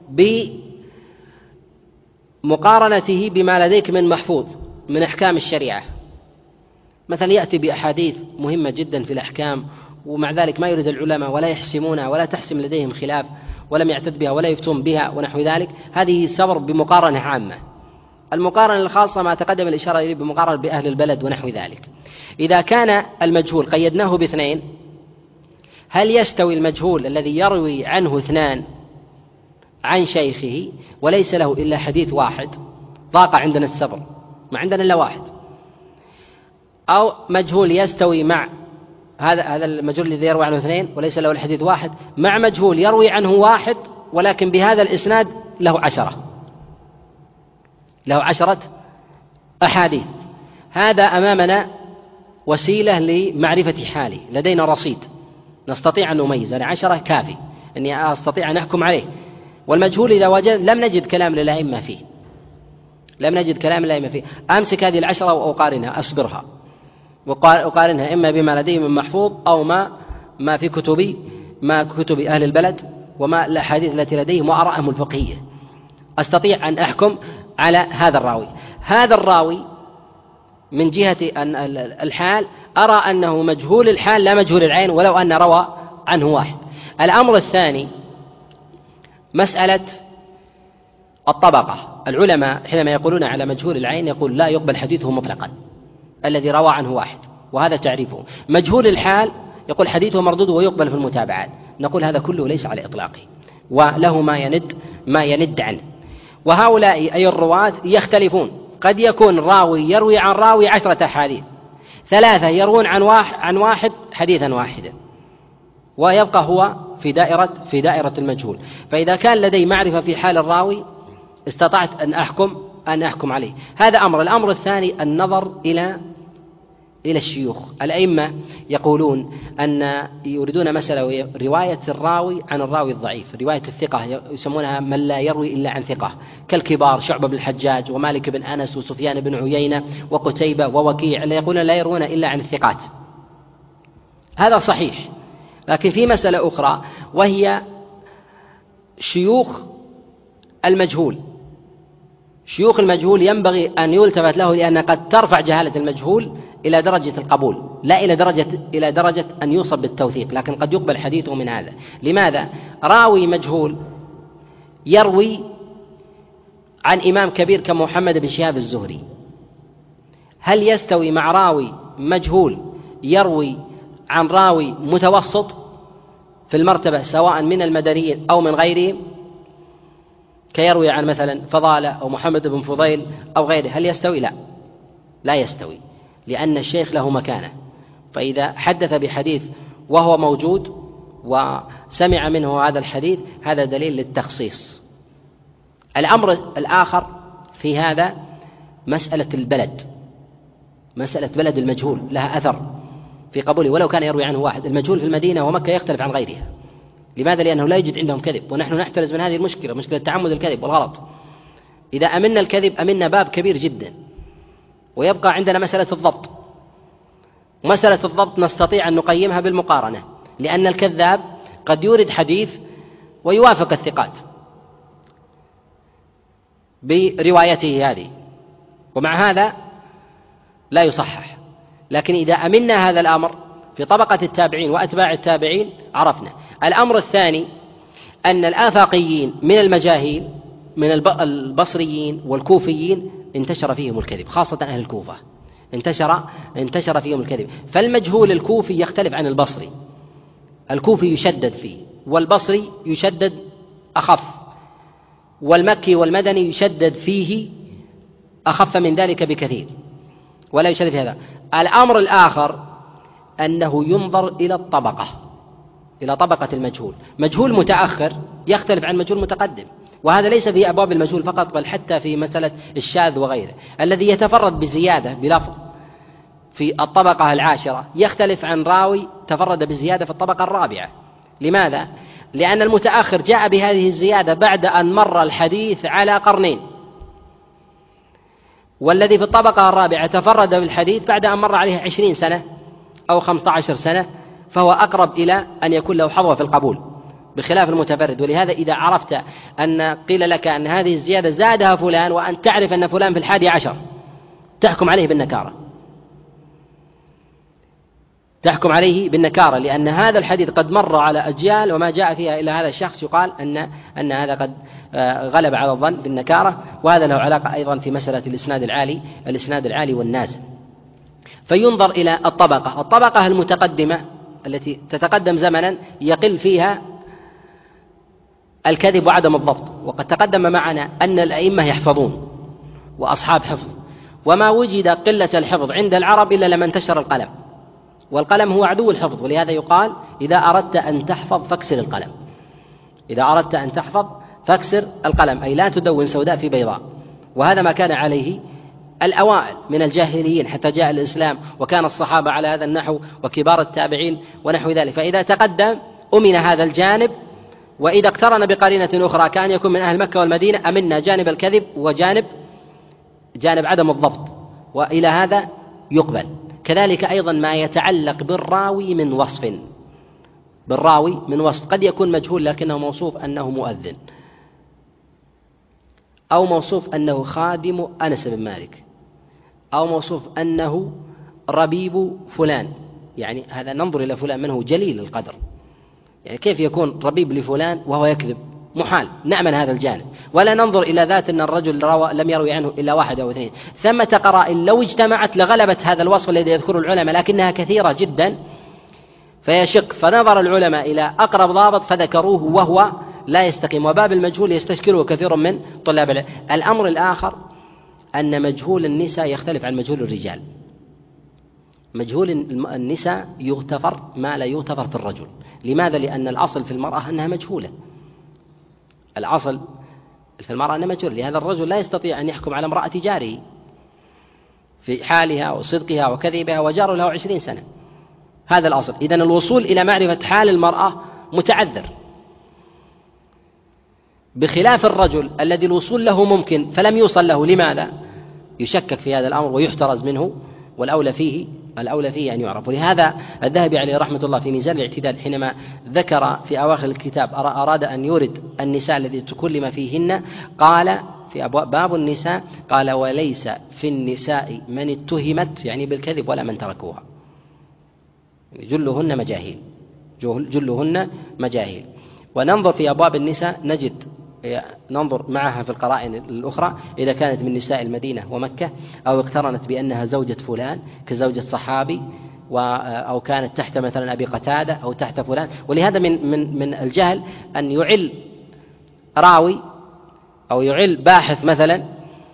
بمقارنته بما لديك من محفوظ من أحكام الشريعة. مثلا يأتي بأحاديث مهمة جدا في الأحكام، ومع ذلك ما يريد العلماء ولا يحسمونها ولا تحسم لديهم خلاف ولم يعتد بها ولا يفتون بها ونحو ذلك. هذه صبر بمقارنة عامة. المقارنة الخاصة ما تقدم الإشارة إليه بمقارنة بأهل البلد ونحو ذلك. إذا كان المجهول قيدناه باثنين، هل يستوي المجهول الذي يروي عنه اثنان عن شيخه وليس له إلا حديث واحد، ضاق عندنا الصبر ما عندنا إلا واحد، أو مجهول يستوي مع هذا هذا المجهول الذي يروي عنه اثنين وليس له الحديث واحد، مع مجهول يروي عنه واحد ولكن بهذا الإسناد له عشرة له عشرة أحاديث. هذا أمامنا وسيلة لمعرفة حاله، لدينا رصيد نستطيع أن نميز. أنا عشرة كافي أني أستطيع أن أحكم عليه. والمجهول إذا وجد لم نجد كلام للأئمة فيه لم نجد كلام للأئمة فيه أمسك هذه العشرة وأقارنها، أصبرها وأقارنها إما بما لديه من محفوظ أو ما ما في كتبي ما كتب أهل البلد وما الأحاديث التي لديهم وآرائهم الفقهية، أستطيع أن أحكم على هذا الراوي. هذا الراوي من جهة الحال أرى أنه مجهول الحال لا مجهول العين ولو أن روى عنه واحد. الأمر الثاني مسألة الطبقة. العلماء حينما يقولون على مجهول العين يقول لا يقبل حديثه مطلقا الذي روى عنه واحد، وهذا تعريفه. مجهول الحال يقول حديثه مردود ويقبل في المتابعات، نقول هذا كله ليس على إطلاقه وله ما يند ما يند عنه. وهؤلاء أي الرواة يختلفون، قد يكون راوي يروي عن راوي عشرة أحاديث، ثلاثة يروون عن واحد عن واحد حديثا واحدا، ويبقى هو في دائرة في دائرة المجهول. فإذا كان لدي معرفة في حال الراوي استطعت أن أحكم أن أحكم عليه. هذا أمر. الأمر الثاني النظر إلى إلى الشيوخ. الأئمة يقولون أن يريدون مسألة رواية الراوي عن الراوي الضعيف، رواية الثقة يسمونها من لا يروي إلا عن ثقة، كالكبار شعبة بن الحجاج ومالك بن أنس وسفيان بن عيينة وقتيبة ووكيع، اللي يقولون لا يروون إلا عن الثقات. هذا صحيح، لكن في مسألة أخرى وهي شيوخ المجهول. شيوخ المجهول ينبغي أن يلتفت له، لأن قد ترفع جهالة المجهول إلى درجة القبول، لا إلى درجة إلى درجة أن يوصف بالتوثيق، لكن قد يقبل حديثه من هذا. لماذا؟ راوي مجهول يروي عن إمام كبير كمحمد بن شهاب الزهري، هل يستوي مع راوي مجهول يروي عن راوي متوسط في المرتبة سواء من المدنيين أو من غيرهم، كيروي عن مثلا فضالة أو محمد بن فضيل أو غيره؟ هل يستوي؟ لا، لا يستوي، لأن الشيخ له مكانة. فإذا حدث بحديث وهو موجود وسمع منه هذا الحديث هذا دليل للتخصيص. الأمر الآخر في هذا مسألة البلد، مسألة بلد المجهول لها أثر في قبوله ولو كان يروي عنه واحد. المجهول في المدينة ومكة يختلف عن غيرها. لماذا؟ لأنه لا يوجد عندهم كذب، ونحن نحترز من هذه المشكلة، مشكلة تعمد الكذب والغلط. إذا أمنا الكذب أمنا باب كبير جدا، ويبقى عندنا مسألة الضبط. مسألة الضبط نستطيع أن نقيمها بالمقارنة، لأن الكذاب قد يورد حديث ويوافق الثقات بروايته هذه، ومع هذا لا يصحح. لكن إذا أمنا هذا الأمر في طبقة التابعين وأتباع التابعين عرفنا. الأمر الثاني أن الآفاقيين من المجاهيل من البصريين والكوفيين انتشر فيهم الكذب، خاصة أهل الكوفة انتشر انتشر فيهم الكذب. فالمجهول الكوفي يختلف عن البصري، الكوفي يشدد فيه، والبصري يشدد أخف، والمكي والمدني يشدد فيه أخف من ذلك بكثير، ولا يشدد في هذا. الأمر الآخر أنه ينظر إلى الطبقة، إلى طبقة المجهول. مجهول متأخر يختلف عن مجهول متقدم، وهذا ليس في أبواب المجهول فقط، بل حتى في مسألة الشاذ وغيره. الذي يتفرد بزيادة بلفظ في الطبقة العاشرة يختلف عن راوي تفرد بزيادة في الطبقة الرابعة. لماذا؟ لأن المتأخر جاء بهذه الزيادة بعد أن مر الحديث على قرنين، والذي في الطبقة الرابعة تفرد بالحديث بعد أن مر عليه عشرين سنة أو خمسة عشر سنة، فهو أقرب إلى أن يكون له حظوة في القبول بخلاف المتفرد. ولهذا إذا عرفت أن قيل لك أن هذه الزيادة زادها فلان وأن تعرف أن فلان في الحادي عشر تحكم عليه بالنكارة، تحكم عليه بالنكارة، لأن هذا الحديث قد مر على أجيال وما جاء فيها إلا هذا الشخص، يقال أن أن هذا قد غلب على الظن بالنكارة. وهذا له علاقة أيضا في مسألة الإسناد العالي الإسناد العالي والنازل. فينظر إلى الطبقة الطبقة المتقدمة التي تتقدم زمنا يقل فيها الكذب وعدم الضبط. وقد تقدم معنا أن الأئمة يحفظون وأصحاب حفظ، وما وجد قلة الحفظ عند العرب إلا لما انتشر القلم، والقلم هو عدو الحفظ. ولهذا يقال إذا أردت أن تحفظ فاكسر القلم، إذا أردت أن تحفظ فاكسر القلم، أي لا تدون سوداء في بيضاء. وهذا ما كان عليه الأوائل من الجاهليين حتى جاء الإسلام، وكان الصحابة على هذا النحو وكبار التابعين ونحو ذلك. فإذا تقدم أمن هذا الجانب، وإذا اقترن بقرينة أخرى كان يكون من أهل مكة والمدينة أمنا جانب الكذب وجانب جانب عدم الضبط، وإلى هذا يقبل. كذلك أيضا ما يتعلق بالراوي من وصف بالراوي من وصف قد يكون مجهول لكنه موصوف أنه مؤذن، أو موصوف أنه خادم أنس بن مالك، أو موصوف أنه ربيب فلان. يعني هذا ننظر إلى فلان من هو جليل القدر، يعني كيف يكون ربيب لفلان وهو يكذب؟ محال، نأمن هذا الجانب. ولا ننظر إلى ذات أن الرجل روى لم يروي عنه إلا واحد أو اثنين. ثمة قرائن لو اجتمعت لغلبت هذا الوصف الذي يذكره العلماء، لكنها كثيرة جدا فيشق. فنظر العلماء إلى أقرب ضابط فذكروه وهو لا يستقيم، وباب المجهول يستشكله كثير من طلاب العلم. الأمر الآخر أن مجهول النساء يختلف عن مجهول الرجال. مجهول النساء يغتفر ما لا يغتفر في الرجل. لماذا؟ لأن الأصل في المرأة أنها مجهولة، الأصل في المرأة أنها مجهولة. لهذا الرجل لا يستطيع أن يحكم على امرأة جاره في حالها وصدقها وكذبها وجار له عشرين سنة، هذا الأصل. إذن الوصول إلى معرفة حال المرأة متعذر، بخلاف الرجل الذي الوصول له ممكن فلم يوصل له. لماذا؟ يشكك في هذا الأمر ويحترز منه، والأولى فيه الأولى فيه أن يعرف. ولهذا الذهبي عليه رحمة الله في ميزان الاعتدال حينما ذكر في أواخر الكتاب أراد أن يورد النساء الذي تكلم فيهن، قال في أبواب باب النساء قال: وليس في النساء من اتهمت يعني بالكذب ولا من تركوها، جلهن مجاهيل، جلهن مجاهيل. وننظر في أبواب النساء نجد ننظر معها في القرائن الأخرى إذا كانت من نساء المدينة ومكة أو اقترنت بأنها زوجة فلان كزوجة صحابي، أو كانت تحت مثلا أبي قتادة أو تحت فلان. ولهذا من من من الجهل أن يعل راوي أو يعل باحث مثلا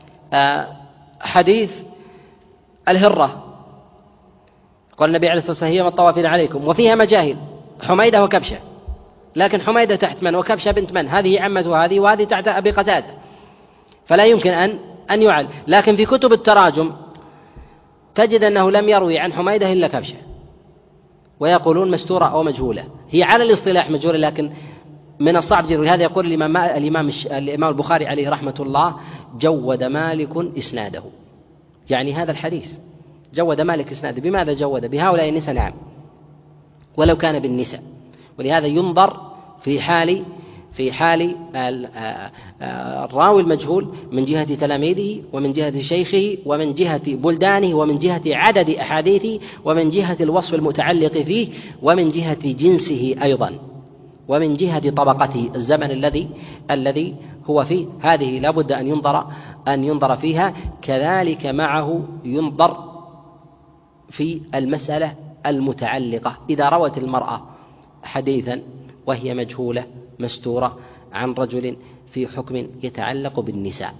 حديث الهرة، قال النبي عليه الصلاة والسلام هي الطوافين عليكم، وفيها مجاهل حميدة وكبشة، لكن حميدة تحت من وكبشة بنت من؟ هذه عمة هذه، وهذه تحت أبي قتادة، فلا يمكن أن أن يعل. لكن في كتب التراجم تجد أنه لم يروي عن حميدة إلا كبشة، ويقولون مستورة أو مجهولة، هي على الاصطلاح مجهولة، لكن من الصعب جدا. ولهذا يقول الإمام الإمام الإمام البخاري عليه رحمة الله جود مالك إسناده، يعني هذا الحديث جود مالك إسناده. بماذا جود؟ بهؤلاء النساء، نعم، ولو كان بالنساء. ولهذا ينظر في حال في حال الراوي المجهول من جهة تلاميذه ومن جهة شيخه ومن جهة بلدانه ومن جهة عدد أحاديثه ومن جهة الوصف المتعلق فيه ومن جهة جنسه أيضا ومن جهة طبقته، الزمن الذي الذي هو فيه، هذه لابد أن ينظر أن ينظر فيها. كذلك معه ينظر في المسألة المتعلقة إذا روت المرأة حديثا وهي مجهولة مستورة عن رجل في حكم يتعلق بالنساء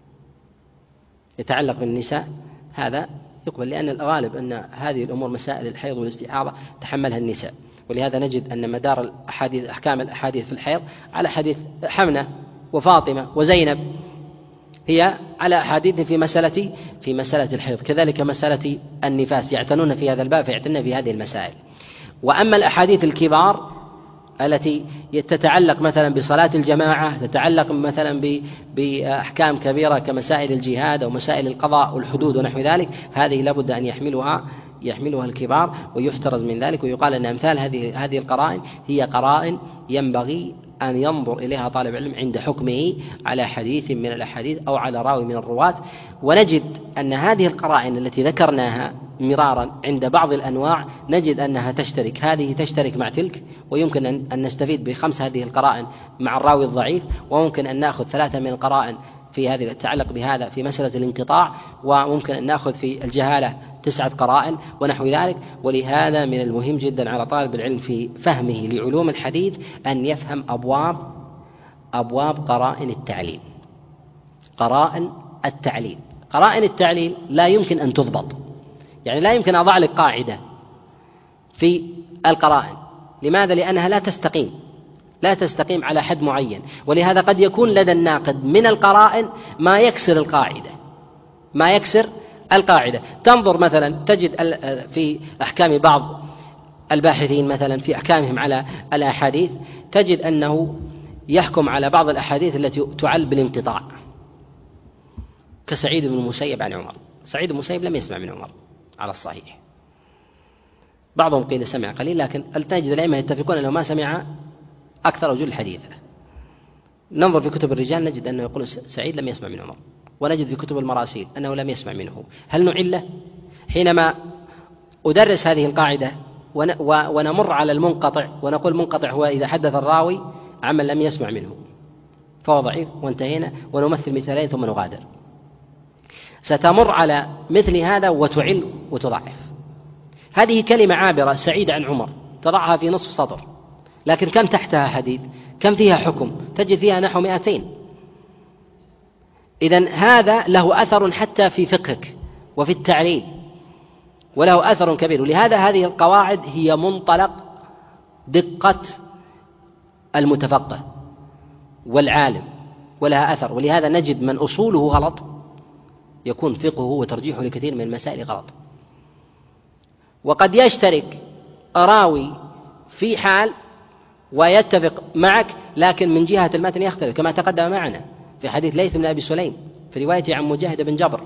يتعلق بالنساء هذا يقبل، لأن الغالب أن هذه الأمور مسائل الحيض والاستحاضة تحملها النساء. ولهذا نجد أن مدار الأحاديث أحكام الأحاديث في الحيض على حديث حمنة وفاطمة وزينب، هي على أحاديث في مسألة في مسألة الحيض. كذلك مسألة النفاس يعتنون في هذا الباب فيعتنون في هذه المسائل. وأما الأحاديث الكبار التي تتعلق مثلا بصلاة الجماعة، تتعلق مثلا بأحكام كبيرة كمسائل الجهاد أو مسائل القضاء والحدود ونحو ذلك، هذه لابد أن يحملها يحملها الكبار ويحترز من ذلك. ويقال أن أمثال هذه هذه القرائن هي قرائن ينبغي أن ينظر إليها طالب علم عند حكمه على حديث من الأحاديث أو على راوي من الرواة. ونجد أن هذه القرائن التي ذكرناها مرارا عند بعض الأنواع نجد أنها تشترك، هذه تشترك مع تلك، ويمكن أن نستفيد بخمس هذه القرائن مع الراوي الضعيف، وممكن أن نأخذ ثلاثة من القرائن في هذه تتعلق بهذا في مسألة الانقطاع، وممكن أن نأخذ في الجهالة تسعة قرائن ونحو ذلك. ولهذا من المهم جدا على طالب العلم في فهمه لعلوم الحديث أن يفهم أبواب أبواب قرائن التعليل. قرائن التعليل قرائن التعليل لا يمكن أن تضبط، يعني لا يمكن أضع لك قاعدة في القرائن. لماذا؟ لأنها لا تستقيم لا تستقيم على حد معين. ولهذا قد يكون لدى الناقد من القرائن ما يكسر القاعدة ما يكسر القاعدة. تنظر مثلا تجد في أحكام بعض الباحثين مثلا في أحكامهم على الأحاديث تجد أنه يحكم على بعض الأحاديث التي تعل بالانقطاع، كسعيد بن المسيب عن عمر. سعيد بن المسيب لم يسمع من عمر على الصحيح، بعضهم قيل سمع قليل، لكن تجد الأئمة يتفقون أنه ما سمع أكثر وجه الحديث. ننظر في كتب الرجال نجد أنه يقول سعيد لم يسمع من عمر، ونجد في كتب المراسيل أنه لم يسمع منه. هل نعله؟ حينما أدرس هذه القاعدة ونمر على المنقطع ونقول منقطع هو إذا حدث الراوي عمن لم يسمع منه فهو ضعيف، وانتهينا ونمثل مثالين ثم نغادر. ستمر على مثل هذا وتعل وتضعف. هذه كلمة عابرة سعيد عن عمر تضعها في نصف سطر، لكن كم تحتها حديث، كم فيها حكم، تجد فيها نحو مئتين. إذن هذا له أثر حتى في فقهك وفي التعليل، وله أثر كبير. ولهذا هذه القواعد هي منطلق دقة المتفقه والعالم، ولها أثر. ولهذا نجد من أصوله غلط يكون فقهه وترجيحه لكثير من المسائل غلط. وقد يشترك راوي في حال ويتفق معك، لكن من جهة المتن يختلف، كما تقدم معنا في حديث ليث بن أبي سليم في روايته عن مجاهد بن جبر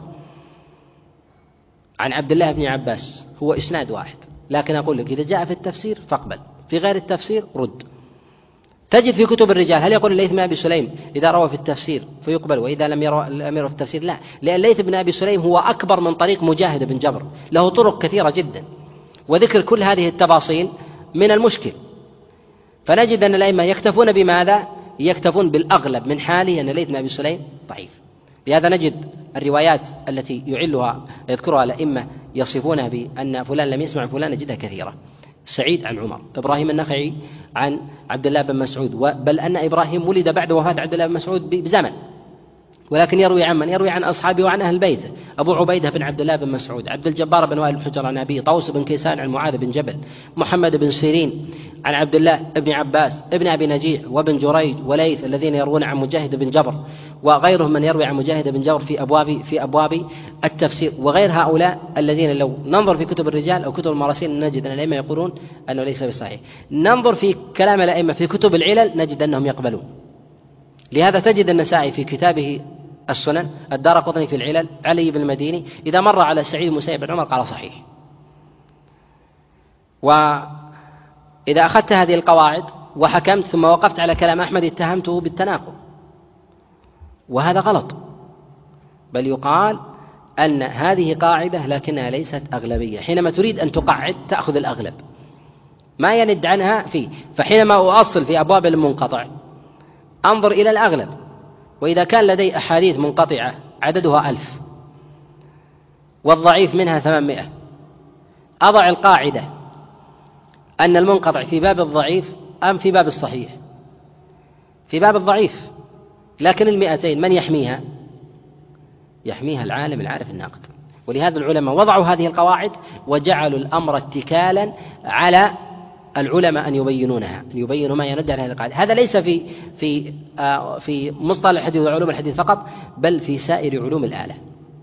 عن عبد الله بن عباس، هو إسناد واحد، لكن أقول لك إذا جاء في التفسير فاقبل، في غير التفسير رد. تجد في كتب الرجال هل يقول ليث بن أبي سليم إذا روى في التفسير فيقبل وإذا لم يروى لم يروى في التفسير؟ لا، لأن ليث بن أبي سليم هو أكبر من طريق مجاهد بن جبر، له طرق كثيرة جدا، وذكر كل هذه التفاصيل من المشكل. فنجد أن الأئمة يكتفون بماذا؟ يكتفون بالأغلب من حاله أن الليث بن أبي سليم ضعيف. لهذا نجد الروايات التي يعلها يذكرها الأئمة يصفونها بأن فلان لم يسمع فلان نجدها كثيرة. سعيد عن عمر، إبراهيم النخعي عن عبد الله بن مسعود، بل أن إبراهيم ولد بعد وفاة عبد الله بن مسعود بزمن، ولكن يروي عن من؟ يروي عن أصحابه وعن أهل بيته. أبو عبيدة بن عبد الله بن مسعود، عبد الجبار بن وائل الحجر عن أبيه، طوس بن كيسان عن معاذ بن جبل، محمد بن سيرين عن عبد الله بن عباس ابن أبي نجيح وابن جريج وليث الذين يروون عن مجاهد بن جبر، وغيرهم من يروي عن مجاهد بن جبر في أبواب في أبواب التفسير، وغير هؤلاء الذين لو ننظر في كتب الرجال أو كتب المراسيل نجد أن الأئمة يقولون أنه ليس بصحيح. ننظر في كلام الأئمة في كتب العلل نجد أنهم يقبلون. لهذا تجد النسائي في كتابه السنن، الدارقطني في العلل، علي بن المديني إذا مر على سعيد المسيب بن عمر قال صحيح. وإذا أخذت هذه القواعد وحكمت ثم وقفت على كلام أحمد اتهمته بالتناقض، وهذا غلط، بل يقال أن هذه قاعدة لكنها ليست أغلبية. حينما تريد أن تقعد تأخذ الأغلب ما يند عنها فيه، فحينما أؤصل في أبواب المنقطع أنظر إلى الأغلب، وإذا كان لدي أحاديث منقطعة عددها ألف والضعيف منها ثمانمائة، أضع القاعدة أن المنقطع في باب الضعيف أم في باب الصحيح؟ في باب الضعيف. لكن المئتين من يحميها؟ يحميها العالم العارف الناقد. ولهذا العلماء وضعوا هذه القواعد وجعلوا الأمر اتكالا على العلماء أن يبينونها، أن يبينوا ما يرد على هذه القاعدة. هذا ليس في في آه في مصطلح الحديث وعلوم الحديث فقط، بل في سائر علوم الآلة.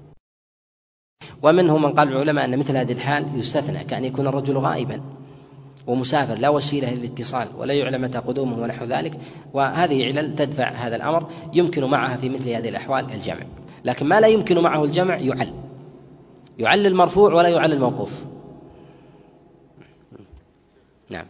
ومنهم من قال العلماء أن مثل هذه الحال يستثنى، كأن يكون الرجل غائبا ومسافر لا وسيلة للاتصال ولا يعلم متى قدومه ونحو ذلك، وهذه علل تدفع هذا الأمر. يمكن معها في مثل هذه الأحوال الجمع، لكن ما لا يمكن معه الجمع يعل يعل المرفوع ولا يعل الموقوف. نعم.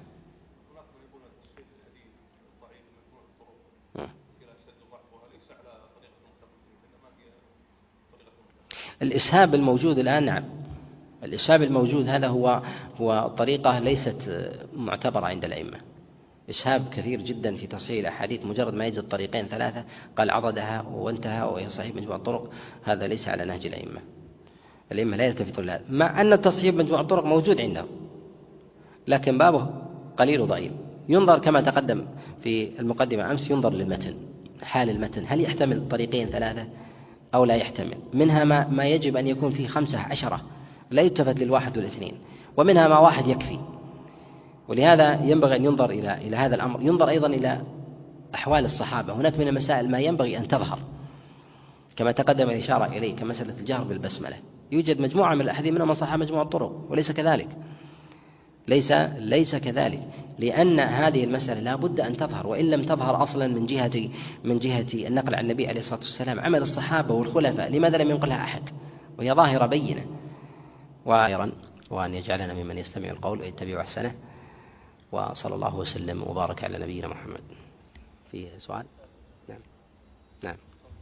الإسهاب الموجود الآن، نعم، الإسهاب الموجود هذا هو هو طريقة ليست معتبرة عند الأئمة. إسهاب كثير جدا في تصحيح الأحاديث، مجرد ما يجد طريقين ثلاثة قال عضدها وانتهى وهي صحيح مجموع الطرق، هذا ليس على نهج الأئمة. الأئمة لا يلتفتون لهذا، مع أن التصحيح مجموع الطرق موجود عندهم، لكن بابه قليل ضئيل. ينظر كما تقدم في المقدمة أمس، ينظر للمتن، حال المتن هل يحتمل طريقين ثلاثة أو لا يحتمل. منها ما, ما يجب أن يكون فيه خمسة عشرة لا يلتفت للواحد والاثنين، ومنها ما واحد يكفي. ولهذا ينبغي أن ينظر إلى إلى هذا الأمر. ينظر أيضا إلى أحوال الصحابة. هناك من المسائل ما ينبغي أن تظهر كما تقدم الإشارة إليه، كمسألة الجهر بالبسملة. يوجد مجموعة من الأحاديث منهم صحة مجموعة الطرق، وليس كذلك، ليس ليس كذلك، لأن هذه المسألة لا بد أن تظهر، وإن لم تظهر أصلا من جهة من جهة النقل عن النبي عليه الصلاة والسلام، عمل الصحابة والخلفاء لماذا لم ينقلها أحد؟ وهي ظاهرة بينة. وأيضا وأن يجعلنا ممن يستمع القول ويتبع أحسنه. وصلى الله وسلم وبارك على نبينا محمد. في سؤال؟ نعم نعم.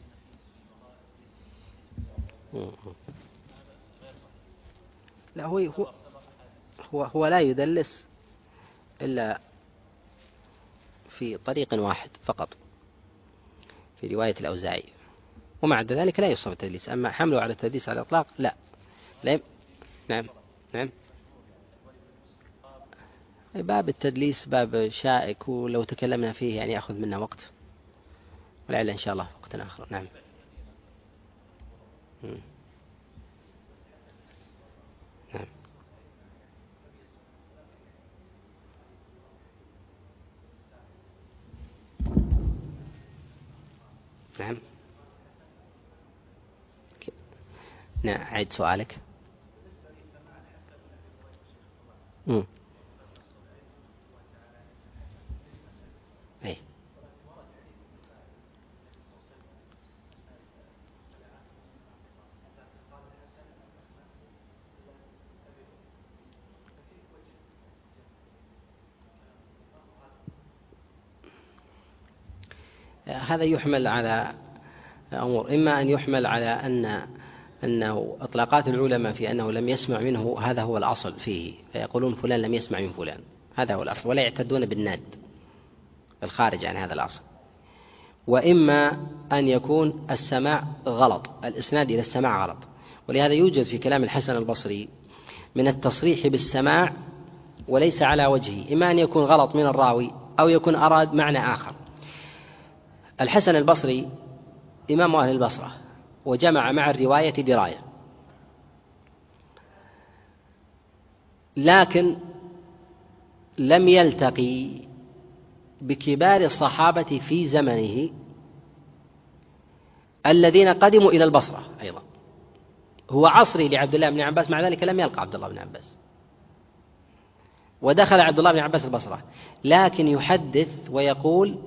لا، هو هو هو, هو لا يدلس إلا في طريق واحد فقط في رواية الأوزاعي، ومع ذلك لا يصف التدليس. أما حمله على التدليس على الإطلاق لا لا. نعم نعم. باب التدليس باب شائك، ولو تكلمنا فيه يعني يأخذ منا وقت، ولعل إن شاء الله وقت آخر. نعم. نعم نعم. نعم، عيد سؤالك. مم. أي. هذا يحمل على أمور، إما أن يحمل على أن أنه إطلاقات العلماء في أنه لم يسمع منه هذا هو الأصل فيه، فيقولون فلان لم يسمع من فلان، هذا هو الأصل، ولا يعتدون بالناد الخارج عن هذا الأصل. وإما أن يكون السماع غلط، الإسناد إلى السماع غلط. ولهذا يوجد في كلام الحسن البصري من التصريح بالسماع وليس على وجهه، إما أن يكون غلط من الراوي أو يكون أراد معنى آخر. الحسن البصري إمام أهل البصرة، وجمع مع الرواية دراية، لكن لم يلتقي بكبار الصحابة في زمنه الذين قدموا إلى البصرة أيضا. هو عصري لعبد الله بن عباس، مع ذلك لم يلقى عبد الله بن عباس، ودخل عبد الله بن عباس البصرة، لكن يحدث ويقول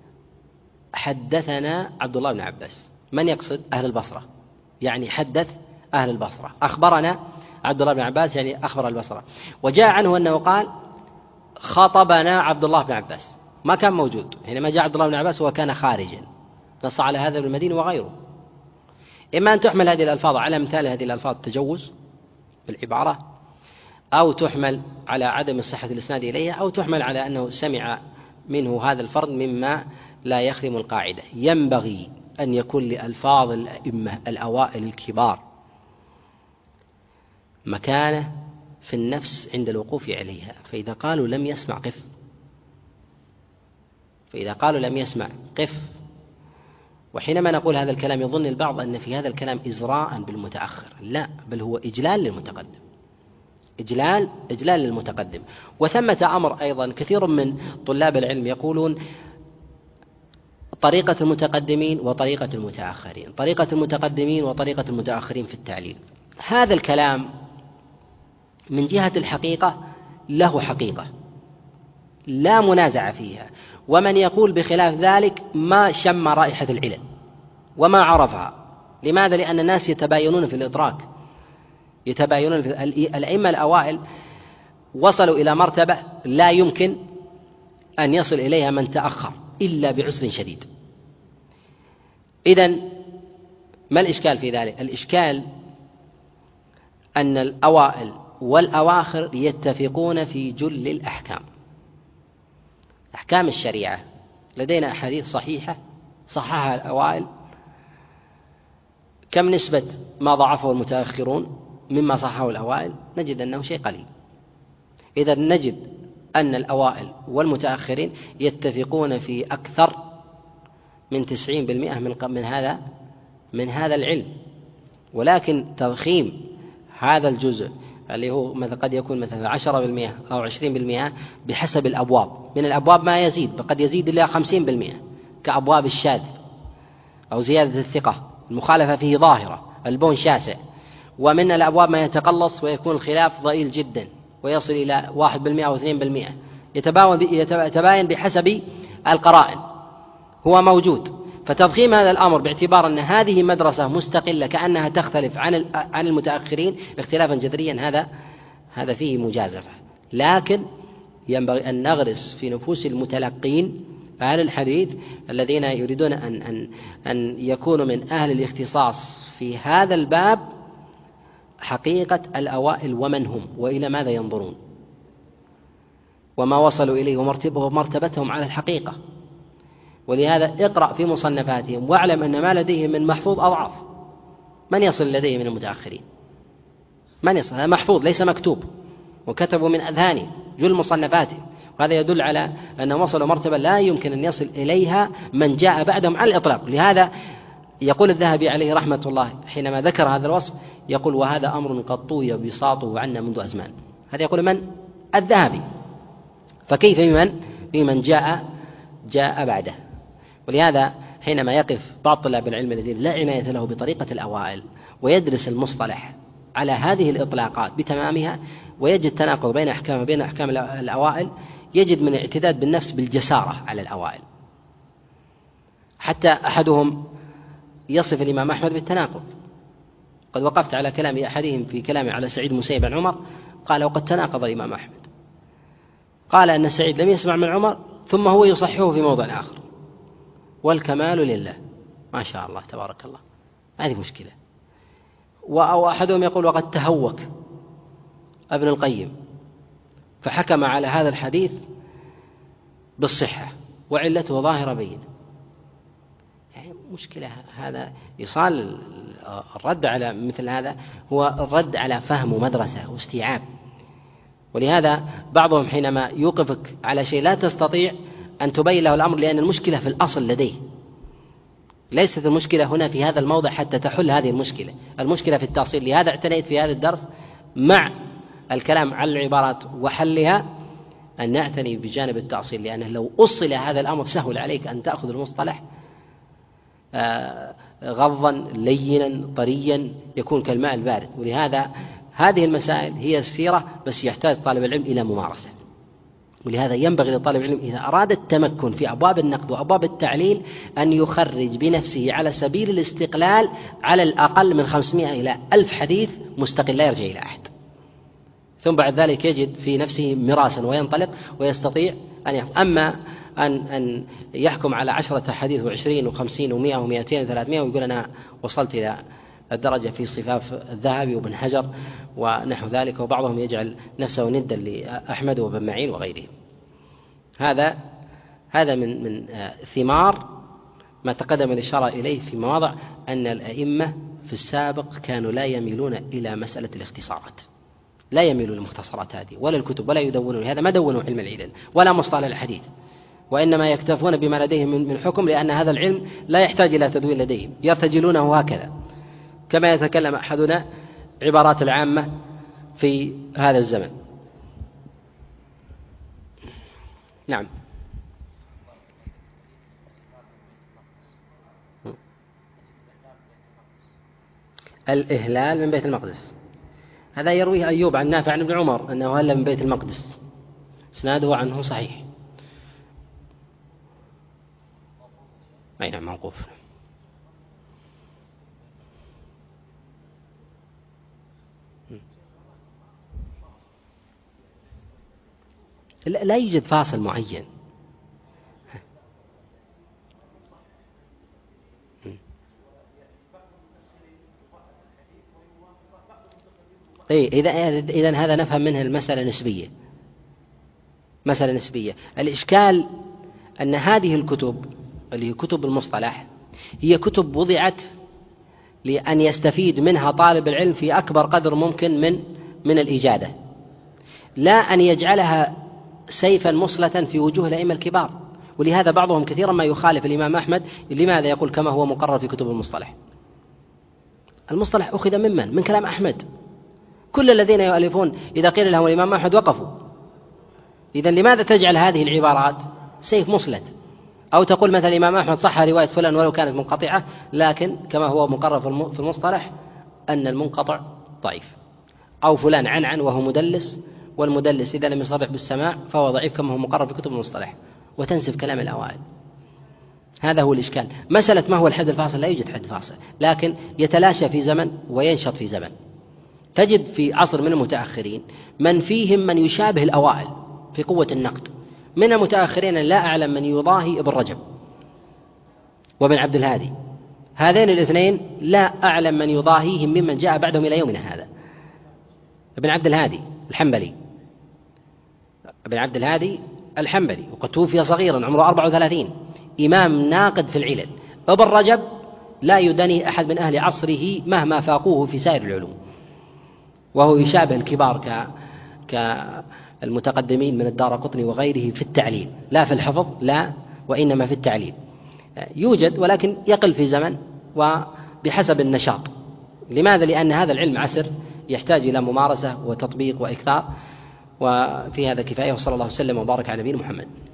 حدثنا عبد الله بن عباس. من يقصد؟ أهل البصرة، يعني حدث أهل البصرة. أخبرنا عبد الله بن عباس يعني أخبر البصرة. وجاء عنه أنه قال خطبنا عبد الله بن عباس، ما كان موجود حينما جاء عبد الله بن عباس وكان خارجا. نص على هذا ابن المديني وغيره. إما أن تحمل هذه الألفاظ على مثال هذه الألفاظ التجوز بالعبارة، أو تحمل على عدم صحة الإسناد إليها، أو تحمل على أنه سمع منه هذا الفرد مما لا يخدم القاعدة. ينبغي أن يكون لألفاظ الأئمة الأوائل الكبار مكانة في النفس عند الوقوف عليها، فإذا قالوا لم يسمع قف، فإذا قالوا لم يسمع قف. وحينما نقول هذا الكلام يظن البعض أن في هذا الكلام إزراء بالمتأخر، لا، بل هو إجلال للمتقدم، إجلال إجلال للمتقدم. وثمة أمر أيضا كثير من طلاب العلم يقولون طريقة المتقدمين وطريقة المتأخرين، طريقة المتقدمين وطريقة المتأخرين في التعليل. هذا الكلام من جهة الحقيقة له حقيقة لا منازع فيها، ومن يقول بخلاف ذلك ما شم رائحة العلل وما عرفها. لماذا؟ لأن الناس يتباينون في الإدراك، يتباينون في الأئمة الأوائل وصلوا إلى مرتبة لا يمكن أن يصل إليها من تأخر إلا بعسر شديد. إذن ما الإشكال في ذلك؟ الإشكال أن الأوائل والأواخر يتفقون في جل الأحكام، أحكام الشريعة. لدينا أحاديث صحيحة صححها الأوائل، كم نسبة ما ضعفه المتأخرون مما صححه الأوائل؟ نجد أنه شيء قليل. إذا نجد أن الأوائل والمتأخرين يتفقون في أكثر من تسعين بالمئة من من هذا من هذا العلم، ولكن تضخيم هذا الجزء اللي هو مثلا قد يكون مثلا عشرة بالمئة أو عشرين بالمئة بحسب الأبواب. من الأبواب ما يزيد، قد يزيد إلى خمسين بالمئة كأبواب الشاذ أو زيادة الثقة، المخالفة فيه ظاهرة، البون شاسع. ومن الأبواب ما يتقلص ويكون الخلاف ضئيل جدا ويصل إلى واحد بالمئة أو اثنين بالمئة، يتباين بحسب القرائن، هو موجود. فتضخيم هذا الأمر باعتبار أن هذه مدرسة مستقلة كأنها تختلف عن عن المتأخرين اختلافا جذريا، هذا هذا فيه مجازفة. لكن ينبغي أن نغرس في نفوس المتلقين أهل الحديث الذين يريدون أن أن أن يكونوا من أهل الاختصاص في هذا الباب حقيقة الأوائل ومن هم وإلى ماذا ينظرون وما وصلوا إليه ومرتبتهم على الحقيقة. ولهذا اقرأ في مصنفاتهم واعلم أن ما لديهم من محفوظ أضعاف من يصل لديه من المتأخرين. من يصل؟ هذا محفوظ ليس مكتوب، وكتبوا من أذهانهم جل مصنفاتهم، وهذا يدل على أنهم وصلوا مرتبة لا يمكن أن يصل إليها من جاء بعدهم على الإطلاق. لهذا يقول الذهبي عليه رحمة الله حينما ذكر هذا الوصف يقول وهذا أمر قد طوي بساطه عنا منذ أزمان. هذا يقول من؟ الذهبي. فكيف بمن؟ بمن جاء جاء بعده. ولهذا حينما يقف بعض طلاب العلم الذين لا عناية له بطريقة الأوائل ويدرس المصطلح على هذه الإطلاقات بتمامها ويجد تناقض بين أحكام بين أحكام الأوائل، يجد من الاعتداد بالنفس بالجسارة على الأوائل. حتى أحدهم يصف الإمام أحمد بالتناقض. قد وقفت على كلام أحدهم في كلامه على سعيد مسيب عن عمر، قال وقد تناقض الإمام أحمد، قال أن سعيد لم يسمع من عمر ثم هو يصححه في موضع آخر، والكمال لله ما شاء الله تبارك الله. هذه مشكلة. أو أحدهم يقول وقد تهوك ابن القيم فحكم على هذا الحديث بالصحة وعلته ظاهرة بينة. مشكلة. هذا إيصال الرد على مثل هذا هو الرد على فهم ومدرسة واستيعاب. ولهذا بعضهم حينما يوقفك على شيء لا تستطيع أن تبين له الأمر، لأن المشكلة في الأصل لديه، ليست المشكلة هنا في هذا الموضع حتى تحل هذه المشكلة، المشكلة في التأصيل. لهذا اعتنيت في هذا الدرس مع الكلام على العبارات وحلها أن نعتني بجانب التأصيل، لأنه لو أصل هذا الأمر سهل عليك أن تأخذ المصطلح غضا لينا طريا يكون كالماء البارد. ولهذا هذه المسائل هي السيرة، بس يحتاج طالب العلم إلى ممارسة. ولهذا ينبغي لطالب العلم إذا أراد التمكن في أبواب النقد وأبواب التعليل أن يخرج بنفسه على سبيل الاستقلال على الأقل من خمسمائة إلى ألف حديث مستقل لا يرجع إلى أحد، ثم بعد ذلك يجد في نفسه مراسا وينطلق ويستطيع أن يحكم. أما أن, أن يحكم على عشرة حديث وعشرين وخمسين ومائة ومائتين وثلاثمائة ويقول أنا وصلت إلى الدرجة في صفاف الذهبي وابن حجر ونحو ذلك، وبعضهم يجعل نفسه ندا لأحمد وابن معين وغيره. هذا هذا من من ثمار ما تقدم الإشارة إليه في مواضع أن الأئمة في السابق كانوا لا يميلون إلى مسألة الاختصارات، لا يميلون للمختصرات هذه ولا الكتب، ولا يدونون. هذا ما دونوا علم العلل ولا مصطلح الحديث، وإنما يكتفون بما لديهم من حكم، لأن هذا العلم لا يحتاج إلى تدوين لديهم، يرتجلونه هكذا كما يتكلم أحدنا عبارات العامة في هذا الزمن. نعم. الإهلال من بيت المقدس هذا يرويه أيوب عن نافع عن ابن عمر أنه هل من بيت المقدس، إسناده عنه صحيح. أي نعم موقوف. لا يوجد فاصل معين. إيه إذا إذا هذا نفهم منه المسألة نسبية، مسألة نسبية. الإشكال أن هذه الكتب اللي هي كتب المصطلح هي كتب وضعت لأن يستفيد منها طالب العلم في أكبر قدر ممكن من من الإجادة، لا أن يجعلها سيفا مصلة في وجوه الأئمة الكبار. ولهذا بعضهم كثيرا ما يخالف الإمام أحمد. لماذا؟ يقول كما هو مقرر في كتب المصطلح. المصطلح أخذ ممن؟ من كلام أحمد. كل الذين يؤلفون إذا قيل لهم الإمام أحمد وقفوا. إذن لماذا تجعل هذه العبارات سيف مصلة؟ أو تقول مثلا الإمام أحمد صح رواية فلان ولو كانت منقطعة، لكن كما هو مقرر في المصطلح أن المنقطع ضعيف، أو فلان عن عن وهو مدلس، والمدلس إذا لم يصرح بالسماع فهو ضعيف كما هو مقرر في كتب المصطلح، وتنسف كلام الأوائل. هذا هو الإشكال. مسألة ما هو الحد الفاصل، لا يوجد حد فاصل، لكن يتلاشى في زمن وينشط في زمن. تجد في عصر من المتأخرين من فيهم من يشابه الأوائل في قوة النقد، من المتأخرين لا أعلم من يضاهي ابن رجب وابن عبد الهادي. هذين الاثنين لا أعلم من يضاهيهم ممن جاء بعدهم إلى يومنا هذا. ابن عبد الهادي الحنبلي، ابن عبد الهادي الحنبلي وقد توفي صغيرا عمره أربعة وثلاثين، إمام ناقد في العلل. ابن رجب لا يدني أحد من أهل عصره مهما فاقوه في سائر العلوم، وهو يشابه الكبار ك كالمتقدمين من الدارقطني وغيره في التعليل، لا في الحفظ لا، وإنما في التعليل يوجد، ولكن يقل في زمن وبحسب النشاط. لماذا؟ لأن هذا العلم عسر يحتاج إلى ممارسة وتطبيق وإكثار. وفي هذا كفاية، وصلى الله وسلم وبارك على نبينا محمد.